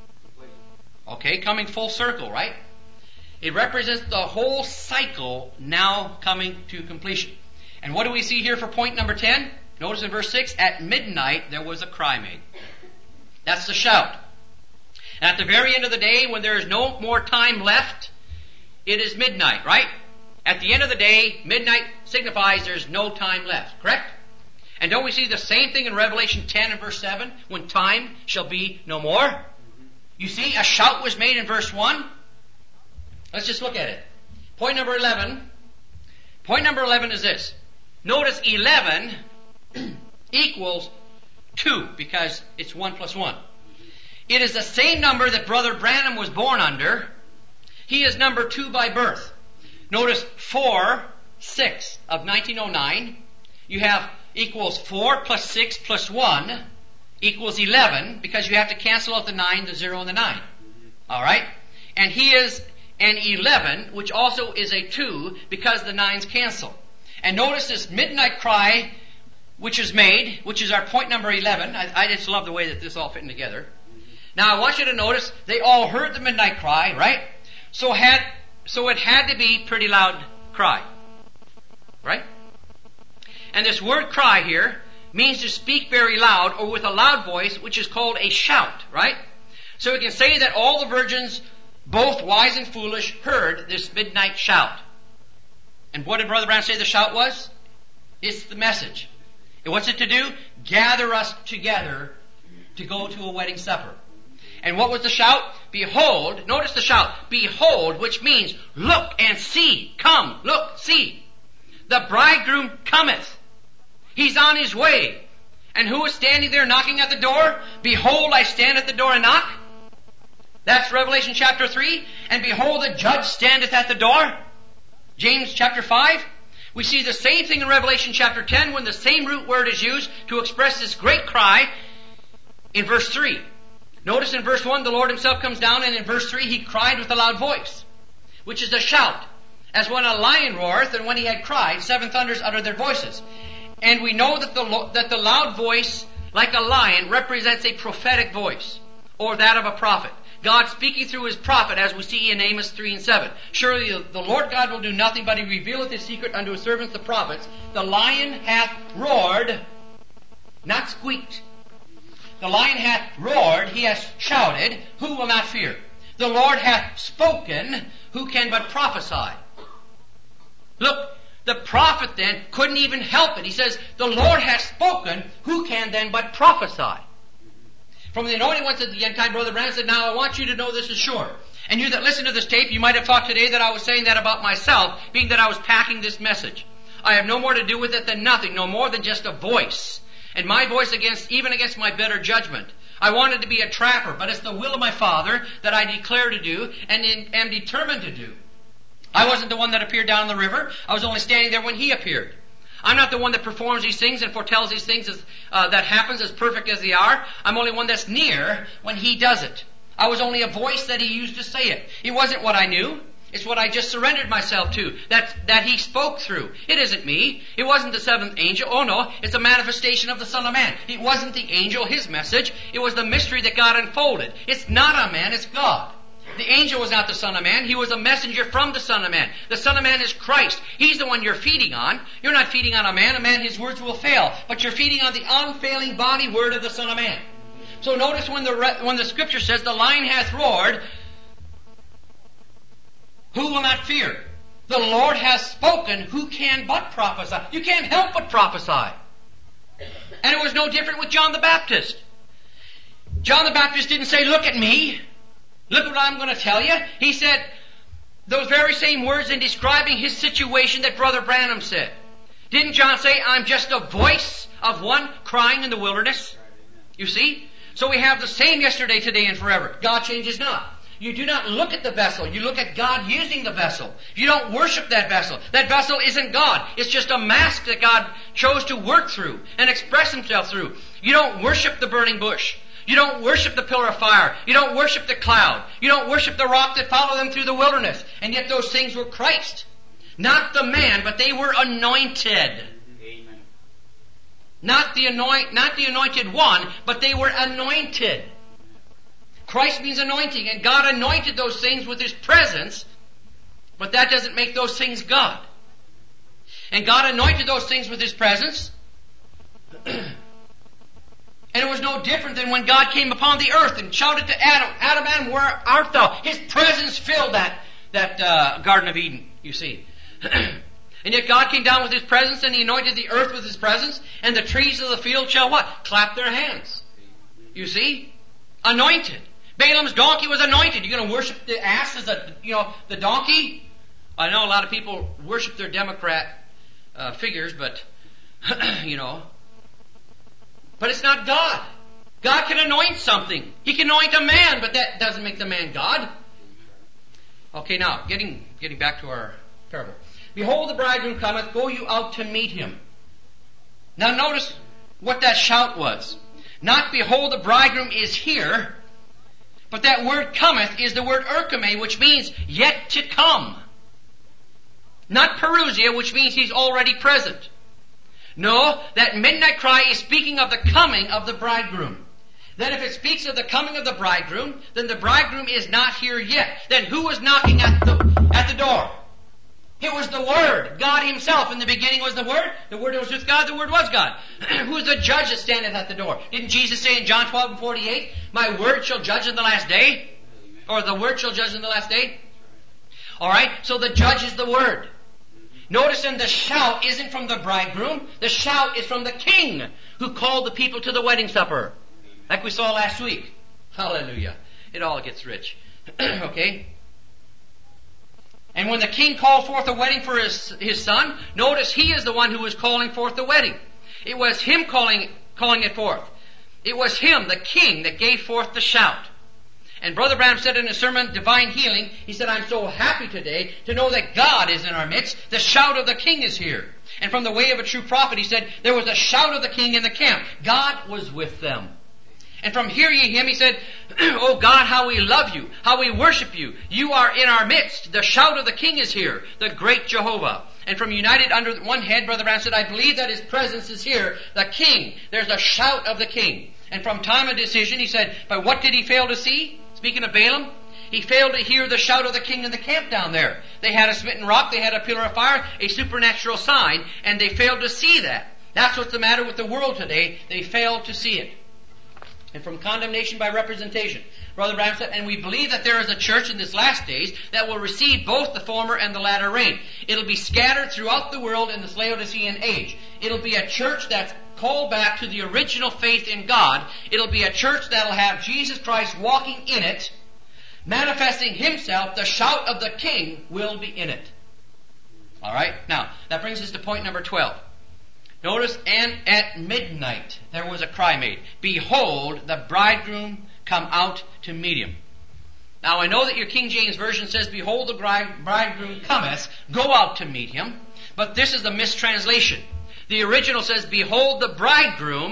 Speaker 1: Okay, coming full circle, right? It represents the whole cycle now coming to completion. And what do we see here for point number ten? Notice in verse six, at midnight there was a cry made. That's the shout. And at the very end of the day, when there is no more time left, it is midnight, right? At the end of the day, midnight signifies there's no time left, correct? And don't we see the same thing in Revelation ten and verse seven, when time shall be no more? You see, a shout was made in verse one. Let's just look at it. Point number eleven. Point number eleven is this. Notice eleven equals two, because it's one plus one. It is the same number that Brother Branham was born under. He is number two by birth. Notice four, six of nineteen oh nine. You have equals four plus six plus one equals eleven, because you have to cancel out the nine, the zero, and the nine. Alright? And he is an eleven, which also is a two, because the nines cancel. And notice this midnight cry, which is made, which is our point number eleven. I, I just love the way that this all fitting together. Now I want you to notice, they all heard the midnight cry, right? So had, so it had to be pretty loud cry. Right? And this word cry here means to speak very loud, or with a loud voice, which is called a shout, right? So we can say that all the virgins, both wise and foolish, heard this midnight shout. And what did Brother Branham say the shout was? It's the message. And what's it to do? Gather us together to go to a wedding supper. And what was the shout? Behold, notice the shout, behold, which means look and see, come, look, see. The bridegroom cometh. He's on his way. And who is standing there knocking at the door? Behold, I stand at the door and knock. That's Revelation chapter three. And behold, the judge standeth at the door. James chapter five. We see the same thing in Revelation chapter ten, when the same root word is used to express this great cry in verse three. Notice in verse one, the Lord himself comes down, and in verse three, he cried with a loud voice, which is a shout. As when a lion roareth, and when he had cried, seven thunders uttered their voices. And we know that the, that the loud voice, like a lion, represents a prophetic voice. or that of a prophet. God speaking through His prophet, as we see in Amos three and seven. Surely the Lord God will do nothing, but He revealeth His secret unto His servants the prophets. The lion hath roared, not squeaked. The lion hath roared, he hath shouted, who will not fear? The Lord hath spoken, who can but prophesy? Look, the prophet then couldn't even help it. He says, the Lord hath spoken, who can then but prophesy? From the anointed ones at the end time, Brother Branham said, now I want you to know this is sure. And you that listen to this tape, you might have thought today that I was saying that about myself, being that I was packing this message. I have no more to do with it than nothing, no more than just a voice. And my voice against, even against my better judgment. I wanted to be a trapper, but it's the will of my Father that I declare to do and in, am determined to do. I wasn't the one that appeared down the river. I was only standing there when He appeared. I'm not the one that performs these things and foretells these things as, uh, that happens as perfect as they are. I'm only one that's near when He does it. I was only a voice that He used to say it. It wasn't what I knew. It's what I just surrendered myself to, that, that He spoke through. It isn't me. It wasn't the seventh angel. Oh no, it's a manifestation of the Son of Man. It wasn't the angel, his message. It was the mystery that God unfolded. It's not a man, it's God. The angel was not the Son of Man. He was a messenger from the Son of Man. The Son of Man is Christ. He's the one you're feeding on. You're not feeding on a man. A man, his words will fail. But you're feeding on the unfailing body word of the Son of Man. So notice when the, when the scripture says, the lion hath roared, who will not fear? The Lord has spoken, who can but prophesy? You can't help but prophesy. And it was no different with John the Baptist. John the Baptist didn't say, look at me. Look what I'm going to tell you. He said those very same words in describing his situation that Brother Branham said. Didn't John say, I'm just a voice of one crying in the wilderness? You see? So we have the same yesterday, today, and forever. God changes not. You do not look at the vessel. You look at God using the vessel. You don't worship that vessel. That vessel isn't God. It's just a mask that God chose to work through and express Himself through. You don't worship the burning bush. You don't worship the pillar of fire. You don't worship the cloud. You don't worship the rock that followed them through the wilderness. And yet those things were Christ. Not the man, but they were anointed. Amen. Not the anoint, not the anointed one, but they were anointed. Christ means anointing, and God anointed those things with His presence, but that doesn't make those things God. And God anointed those things with His presence, and it was no different than when God came upon the earth and shouted to Adam, Adam, Adam, where art thou? His presence filled that, that uh, Garden of Eden, you see. And yet God came down with His presence, and He anointed the earth with His presence, and the trees of the field shall what? Clap their hands. You see? Anointed. Balaam's donkey was anointed. You're going to worship the ass as a, you know, the donkey? I know a lot of people worship their Democrat uh, figures, but, you know. But it's not God. God can anoint something. He can anoint a man, but that doesn't make the man God. Okay, now, getting, getting back to our parable. Behold, the bridegroom cometh, go you out to meet him. Now notice what that shout was. Not behold, the bridegroom is here, but that word cometh is the word erchome, which means yet to come. Not parousia, which means He's already present. No, that midnight cry is speaking of the coming of the bridegroom. Then if it speaks of the coming of the bridegroom, then the bridegroom is not here yet. Then who was knocking at the, at the door? It was the Word, God Himself. In the beginning was the Word. The Word was with God. The Word was God. Who is the judge that standeth at the door? Didn't Jesus say in John twelve and forty-eight, my Word shall judge in the last day? Or the Word shall judge in the last day? Alright, so the judge is the Word. Notice then the shout isn't from the bridegroom. The shout is from the King who called the people to the wedding supper. Like we saw last week. Hallelujah. It all gets rich. Okay? And when the king called forth a wedding for his, his son, notice he is the one who was calling forth the wedding. It was him calling, calling it forth. It was him, the king, that gave forth the shout. And Brother Branham said in his sermon, Divine Healing, he said, I'm so happy today to know that God is in our midst. The shout of the king is here. And from the way of a true prophet, he said, there was a shout of the king in the camp. God was with them. And from hearing him, he said, Oh God, how we love you, how we worship you. You are in our midst. The shout of the King is here, the great Jehovah. And from united under one head, Brother Branham said, I believe that His presence is here, the King. There's a shout of the King. And from time of decision, he said, but what did he fail to see? Speaking of Balaam, he failed to hear the shout of the king in the camp down there. They had a smitten rock, they had a pillar of fire, a supernatural sign, and they failed to see that. That's what's the matter with the world today. They failed to see it. And from condemnation by representation. Brother Branham said, and we believe that there is a church in this last days that will receive both the former and the latter rain. It'll be scattered throughout the world in this Laodicean age. It'll be a church that's called back to the original faith in God. It'll be a church that'll have Jesus Christ walking in it, manifesting Himself. The shout of the King will be in it. Alright? Now, that brings us to point number twelve. Notice, and at midnight there was a cry made, behold, the bridegroom come out to meet him. Now I know that your King James Version says, behold, the bride, bridegroom cometh, go out to meet him. But this is a mistranslation. The original says, behold, the bridegroom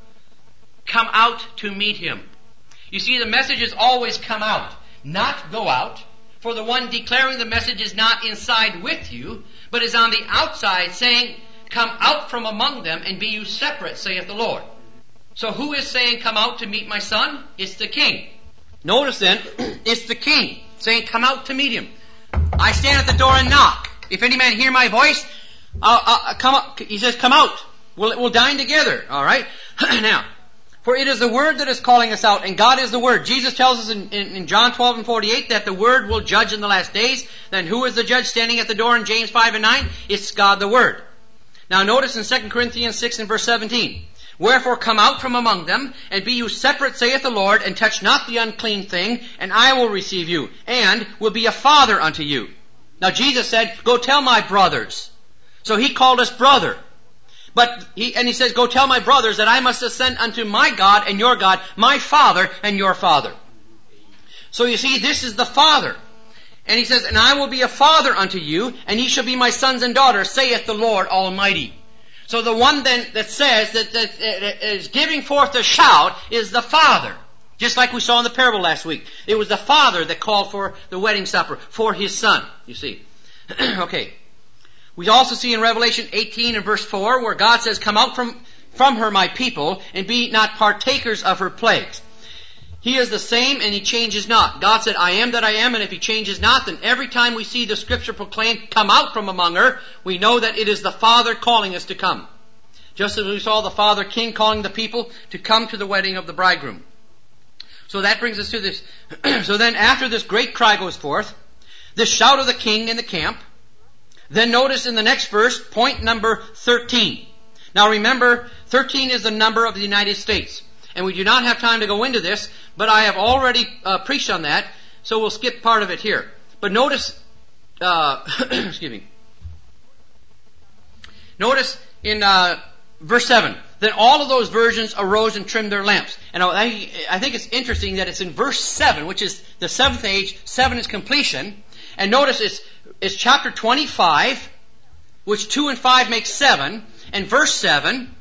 Speaker 1: come out to meet him. You see, the message is always come out, not go out. For the one declaring the message is not inside with you, but is on the outside saying, come out from among them and be you separate, saith the Lord. So who is saying, come out to meet my son? It's the king. Notice then, it's the king saying, come out to meet him. I stand at the door and knock. If any man hear my voice, uh, uh, come up. He says, come out. We'll, we'll dine together. All right? Now, for it is the Word that is calling us out, and God is the Word. Jesus tells us in, in, in John twelve and forty-eight that the Word will judge in the last days. Then who is the judge standing at the door in James five and nine? It's God the Word. Now notice in Second Corinthians six and verse seventeen. Wherefore come out from among them, and be you separate, saith the Lord, and touch not the unclean thing, and I will receive you, and will be a father unto you. Now Jesus said, go tell my brothers. So He called us brother. But he, and He says, go tell my brothers that I must ascend unto my God and your God, my Father and your Father. So you see, this is the Father. And He says, and I will be a father unto you, and ye shall be my sons and daughters, saith the Lord Almighty. So the one then that says that, that, that is giving forth the shout is the Father. Just like we saw in the parable last week. It was the Father that called for the wedding supper for His Son, you see. Okay. We also see in Revelation eighteen and verse four where God says, come out from, from her, my people, and be not partakers of her plagues. He is the same and He changes not. God said, I am that I am, and if He changes not, then every time we see the Scripture proclaimed, come out from among her, we know that it is the Father calling us to come. Just as we saw the Father King calling the people to come to the wedding of the bridegroom. So that brings us to this. So then after this great cry goes forth, this shout of the King in the camp, then notice in the next verse, point number thirteen. Now remember, thirteen is the number of the United States. And we do not have time to go into this, but I have already uh, preached on that, so we'll skip part of it here. But notice, uh, excuse me. Notice in uh, verse seven, then all of those virgins arose and trimmed their lamps. And I, I think it's interesting that it's in verse seven, which is the seventh age. Seven is completion. And notice it's, it's chapter twenty-five, which two and five make seven, and verse seven,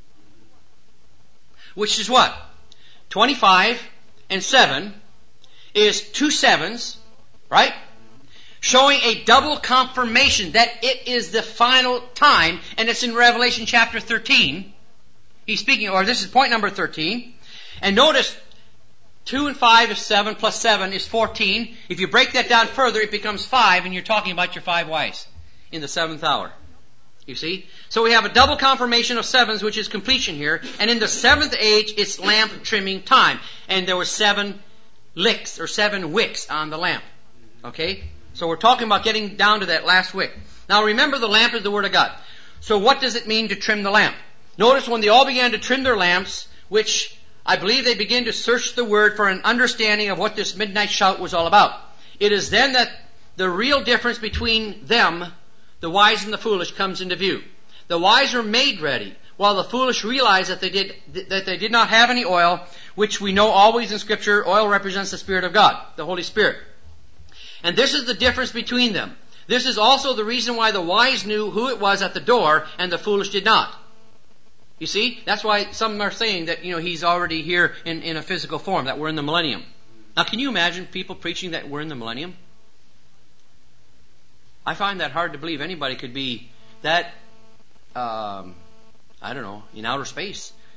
Speaker 1: which is what? twenty-five and seven is two sevens, right? Showing a double confirmation that it is the final time, and it's in Revelation chapter thirteen. He's speaking, or this is point number thirteen. And notice, two and five is seven, plus seven is fourteen. If you break that down further, it becomes five, and you're talking about your five wives in the seventh hour. You see? So we have a double confirmation of sevens, which is completion here. And in the seventh age, it's lamp trimming time. And there were seven licks, or seven wicks on the lamp. Okay? So we're talking about getting down to that last wick. Now remember, the lamp is the Word of God. So what does it mean to trim the lamp? Notice when they all began to trim their lamps, which I believe they began to search the Word for an understanding of what this midnight shout was all about. It is then that the real difference between them, the wise and the foolish, comes into view. The wise are made ready, while the foolish realize that they did that they did not have any oil, which we know always in Scripture, oil represents the Spirit of God, the Holy Spirit. And this is the difference between them. This is also the reason why the wise knew who it was at the door, and the foolish did not. You see? That's why some are saying that, you know, He's already here in, in a physical form, that we're in the millennium. Now, can you imagine people preaching that we're in the millennium? I find that hard to believe anybody could be that, um, I don't know, in outer space.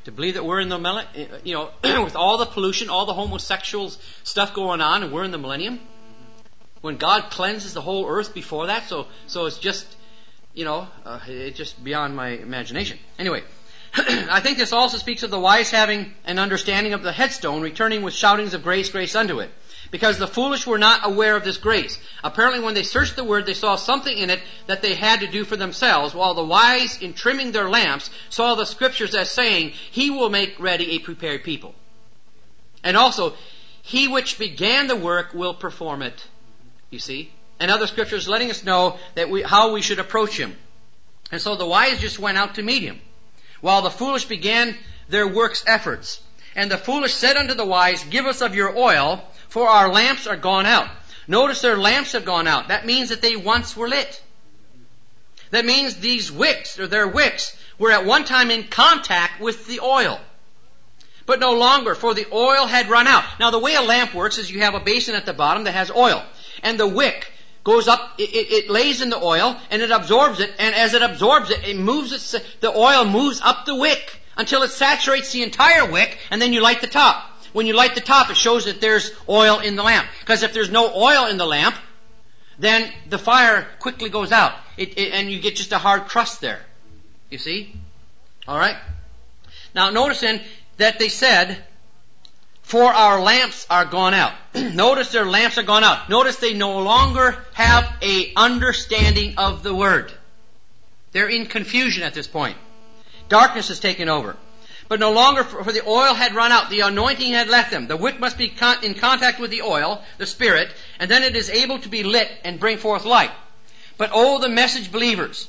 Speaker 1: To believe that we're in the millennium, you know, with all the pollution, all the homosexual stuff going on, and we're in the millennium, when God cleanses the whole earth before that, so so it's just, you know, uh, it's just beyond my imagination. Anyway, I think this also speaks of the wise having an understanding of the headstone, returning with shoutings of grace, grace unto it. Because the foolish were not aware of this grace. Apparently when they searched the word, they saw something in it that they had to do for themselves, while the wise, in trimming their lamps, saw the scriptures as saying, He will make ready a prepared people. And also, He which began the work will perform it. You see? And other scriptures letting us know that we, how we should approach Him. And so the wise just went out to meet Him, while the foolish began their work's efforts. And the foolish said unto the wise, Give us of your oil, for our lamps are gone out. Notice their lamps have gone out. That means that they once were lit. That means these wicks, or their wicks, were at one time in contact with the oil. But no longer, for the oil had run out. Now the way a lamp works is you have a basin at the bottom that has oil. And the wick goes up, it, it, it lays in the oil, and it absorbs it. And as it absorbs it, it moves it, the oil moves up the wick until it saturates the entire wick, and then you light the top. When you light the top, it shows that there's oil in the lamp. Because if there's no oil in the lamp, then the fire quickly goes out. It, it, and you get just a hard crust there. You see? Alright? Now notice then that they said, For our lamps are gone out. Notice their lamps are gone out. Notice they no longer have a understanding of the Word. They're in confusion at this point. Darkness has taken over. But no longer, for the oil had run out. The anointing had left them. The wick must be con- in contact with the oil, the Spirit, and then it is able to be lit and bring forth light. But oh, the message believers.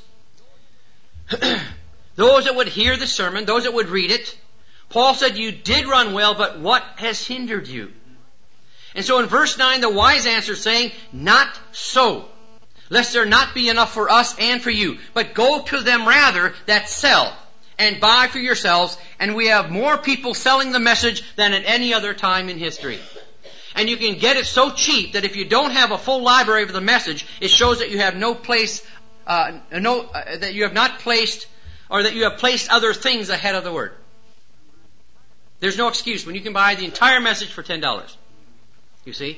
Speaker 1: Those that would hear the sermon, those that would read it. Paul said, You did run well, but what has hindered you? And so in verse nine, the wise answer saying, Not so, lest there not be enough for us and for you, but go to them rather that sell, and buy for yourselves, and we have more people selling the message than at any other time in history. And you can get it so cheap that if you don't have a full library of the message, it shows that you have no place, uh, no, uh, that you have not placed, or that you have placed other things ahead of the Word. There's no excuse when you can buy the entire message for ten dollars. You see?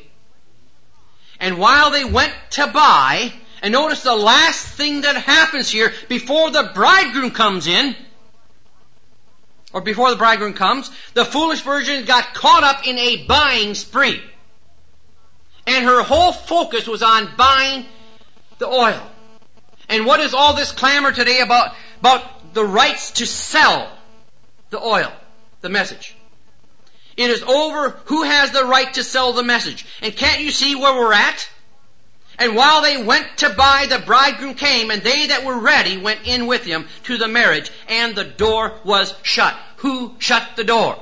Speaker 1: And while they went to buy, and notice the last thing that happens here before the bridegroom comes in, or before the bridegroom comes, the foolish virgin got caught up in a buying spree. And her whole focus was on buying the oil. And what is all this clamor today about, about the rights to sell the oil, the message? It is over who has the right to sell the message. And can't you see where we're at? And while they went to buy, the bridegroom came, and they that were ready went in with him to the marriage, and the door was shut. Who shut the door?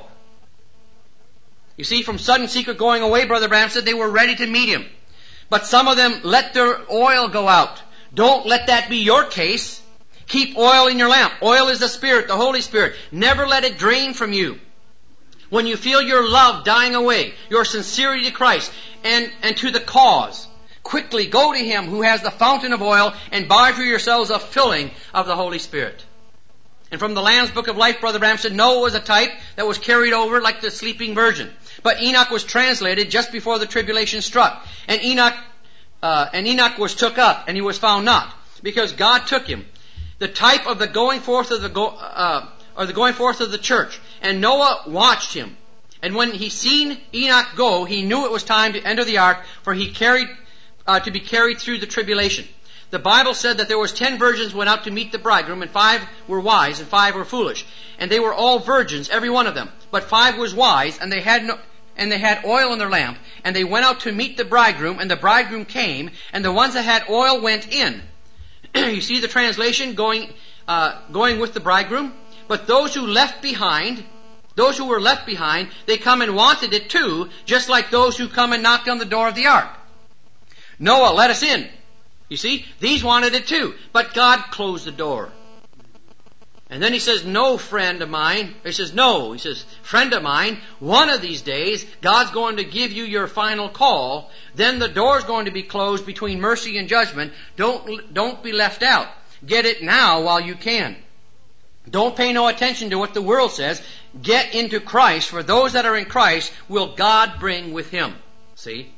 Speaker 1: You see, from sudden secret going away, Brother Branham said they were ready to meet him. But some of them let their oil go out. Don't let that be your case. Keep oil in your lamp. Oil is the Spirit, the Holy Spirit. Never let it drain from you. When you feel your love dying away, your sincerity to Christ and, and to the cause, quickly go to Him who has the fountain of oil and buy for yourselves a filling of the Holy Spirit. And from the Lamb's Book of Life, Brother Branham said, Noah was a type that was carried over like the sleeping virgin. But Enoch was translated just before the tribulation struck. And Enoch, uh, and Enoch was took up, and he was found not, because God took him. The type of the going forth of the go, uh, or the going forth of the church. And Noah watched him. And when he seen Enoch go, he knew it was time to enter the ark, for he carried uh, to be carried through the tribulation. The Bible said that there was ten virgins went out to meet the bridegroom, and five were wise, and five were foolish. And they were all virgins, every one of them. But five was wise, and they had no, and they had oil in their lamp. And they went out to meet the bridegroom, and the bridegroom came, and the ones that had oil went in. You see the translation, going, uh, going with the bridegroom? But those who left behind, those who were left behind, they come and wanted it too, just like those who come and knocked on the door of the ark. Noah, let us in. You see, these wanted it too, but God closed the door. And then he says, no, friend of mine. He says, no. He says, friend of mine, one of these days, God's going to give you your final call. Then the door's going to be closed between mercy and judgment. Don't, don't be left out. Get it now while you can. Don't pay no attention to what the world says. Get into Christ, for those that are in Christ will God bring with Him. See?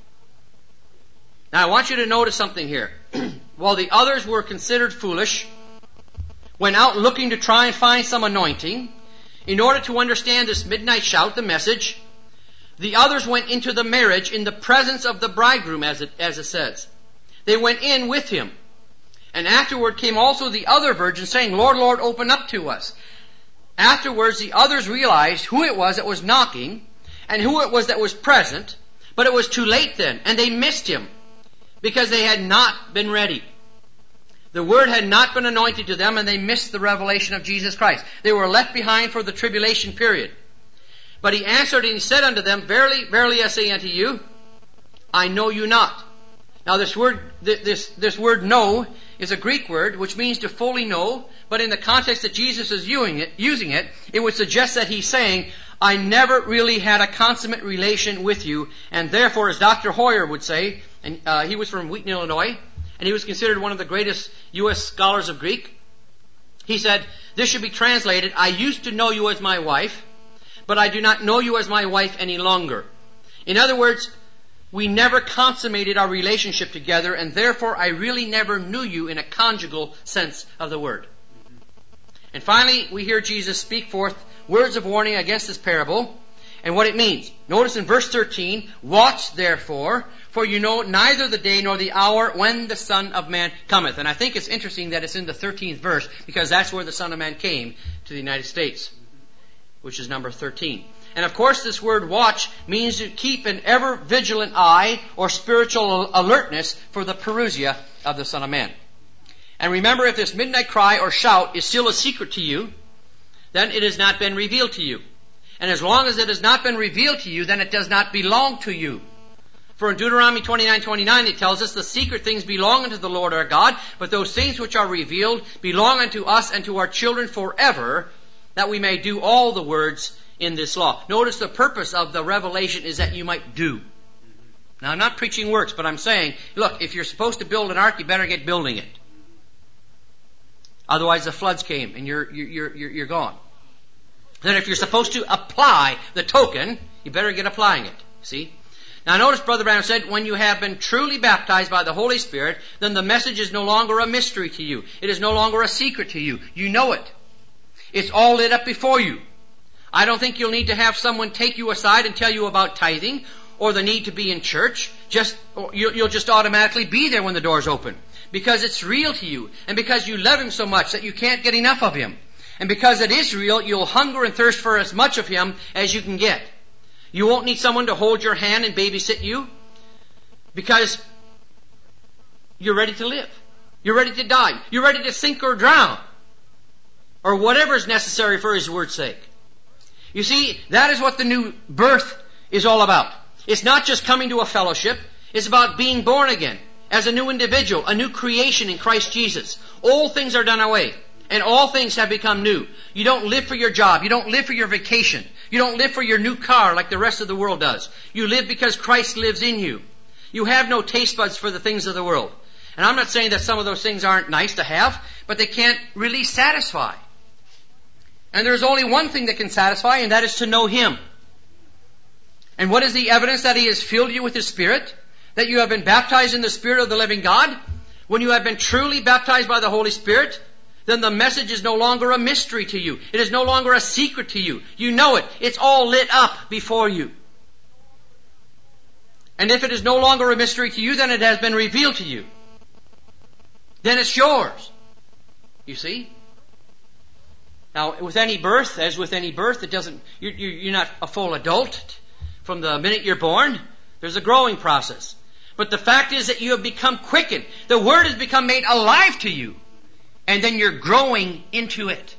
Speaker 1: Now I want you to notice something here. While the others were considered foolish, went out looking to try and find some anointing, in order to understand this midnight shout, the message, the others went into the marriage in the presence of the bridegroom, as it, as it says. They went in with him. And afterward came also the other virgins, saying, Lord, Lord, open up to us. Afterwards the others realized who it was that was knocking, and who it was that was present, but it was too late then, and they missed him, because they had not been ready. The word had not been anointed to them, and they missed the revelation of Jesus Christ. They were left behind for the tribulation period. But he answered and he said unto them, Verily, verily I say unto you, I know you not. Now this word, this, this word know is a Greek word which means to fully know, but in the context that Jesus is using it, using it, it would suggest that he's saying, I never really had a consummate relation with you, and therefore, as Doctor Hoyer would say, and uh, he was from Wheaton, Illinois, and he was considered one of the greatest U S scholars of Greek. He said, this should be translated, I used to know you as my wife, but I do not know you as my wife any longer. In other words, we never consummated our relationship together, and therefore I really never knew you in a conjugal sense of the word. And finally, we hear Jesus speak forth words of warning against this parable and what it means. Notice in verse thirteen, Watch therefore, for you know neither the day nor the hour when the Son of Man cometh. And I think it's interesting that it's in the thirteenth verse, because that's where the Son of Man came to the United States, which is number thirteen. And of course this word watch means to keep an ever vigilant eye or spiritual alertness for the parousia of the Son of Man. And remember, if this midnight cry or shout is still a secret to you, then it has not been revealed to you. And as long as it has not been revealed to you, then it does not belong to you. For in Deuteronomy twenty-nine twenty-nine it tells us, the secret things belong unto the Lord our God, but those things which are revealed belong unto us and to our children forever, that we may do all the words in this law. Notice the purpose of the revelation is that you might do. Now I'm not preaching works, but I'm saying, look, if you're supposed to build an ark, you better get building it. Otherwise the floods came and you're, you're, you're, you're gone. Then if you're supposed to apply the token, you better get applying it. See? Now notice Brother Branham said, when you have been truly baptized by the Holy Spirit, then the message is no longer a mystery to you. It is no longer a secret to you. You know it. It's all lit up before you. I don't think you'll need to have someone take you aside and tell you about tithing or the need to be in church. Just you'll just automatically be there when the doors open, because it's real to you, and because you love Him so much that you can't get enough of Him. And because it is real, you'll hunger and thirst for as much of Him as you can get. You won't need someone to hold your hand and babysit you, because you're ready to live. You're ready to die. You're ready to sink or drown, or whatever is necessary for His word's sake. You see, that is what the new birth is all about. It's not just coming to a fellowship. It's about being born again as a new individual, a new creation in Christ Jesus. All things are done away, and all things have become new. You don't live for your job. You don't live for your vacation. You don't live for your new car like the rest of the world does. You live because Christ lives in you. You have no taste buds for the things of the world. And I'm not saying that some of those things aren't nice to have, but they can't really satisfy. And there's only one thing that can satisfy, and that is to know Him. And what is the evidence that He has filled you with His Spirit? That you have been baptized in the Spirit of the living God? When you have been truly baptized by the Holy Spirit, then the message is no longer a mystery to you. It is no longer a secret to you. You know it. It's all lit up before you. And if it is no longer a mystery to you, then it has been revealed to you. Then it's yours. You see? Now, with any birth, as with any birth, it doesn't, you're, you're not a full adult from the minute you're born. There's a growing process. But the fact is that you have become quickened. The Word has become made alive to you. And then you're growing into it.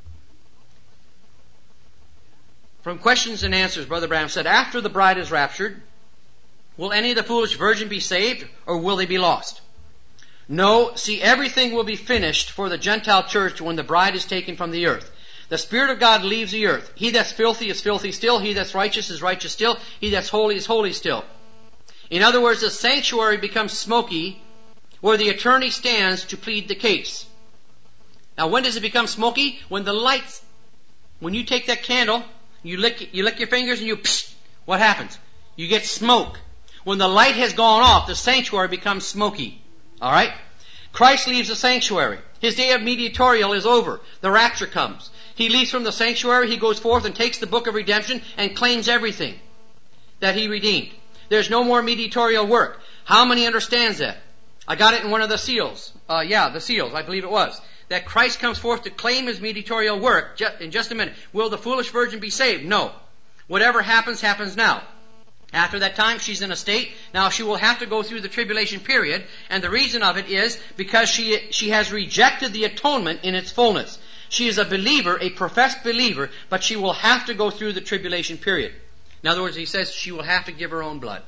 Speaker 1: From questions and answers, Brother Branham said, after the bride is raptured, will any of the foolish virgin be saved, or will they be lost? No, see, everything will be finished for the Gentile church when the bride is taken from the earth. The Spirit of God leaves the earth. He that's filthy is filthy still. He that's righteous is righteous still. He that's holy is holy still. In other words, the sanctuary becomes smoky where the attorney stands to plead the case. Now when does it become smoky? When the lights, when you take that candle, you lick, you lick your fingers and you, psh, what happens? You get smoke. When the light has gone off, the sanctuary becomes smoky. Alright? Christ leaves the sanctuary. His day of mediatorial is over. The rapture comes. He leaves from the sanctuary, he goes forth and takes the book of redemption and claims everything that he redeemed. There's no more mediatorial work. How many understands that? I got it in one of the seals. Uh, yeah, the seals, I believe it was. That Christ comes forth to claim his mediatorial work. In just a minute. Will the foolish virgin be saved? No. Whatever happens, happens now. After that time, she's in a state. Now she will have to go through the tribulation period. And the reason of it is because she, she has rejected the atonement in its fullness. She is a believer, a professed believer, but she will have to go through the tribulation period. In other words, he says she will have to give her own blood.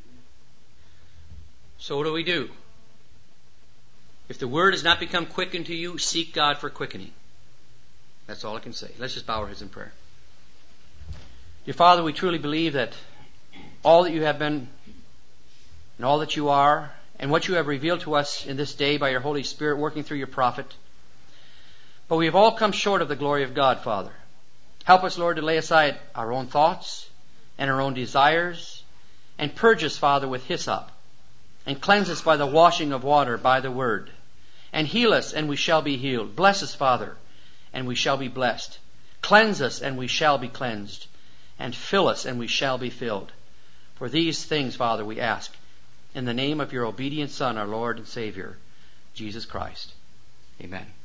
Speaker 1: So what do we do? If the word has not become quickened to you, seek God for quickening. That's all I can say. Let's just bow our heads in prayer. Dear Father, we truly believe that all that you have been and all that you are and what you have revealed to us in this day by your Holy Spirit working through your prophet. But we have all come short of the glory of God, Father. Help us, Lord, to lay aside our own thoughts and our own desires and purge us, Father, with hyssop and cleanse us by the washing of water by the word. And heal us, and we shall be healed. Bless us, Father, and we shall be blessed. Cleanse us, and we shall be cleansed. And fill us, and we shall be filled. For these things, Father, we ask in the name of your obedient Son, our Lord and Savior, Jesus Christ. Amen.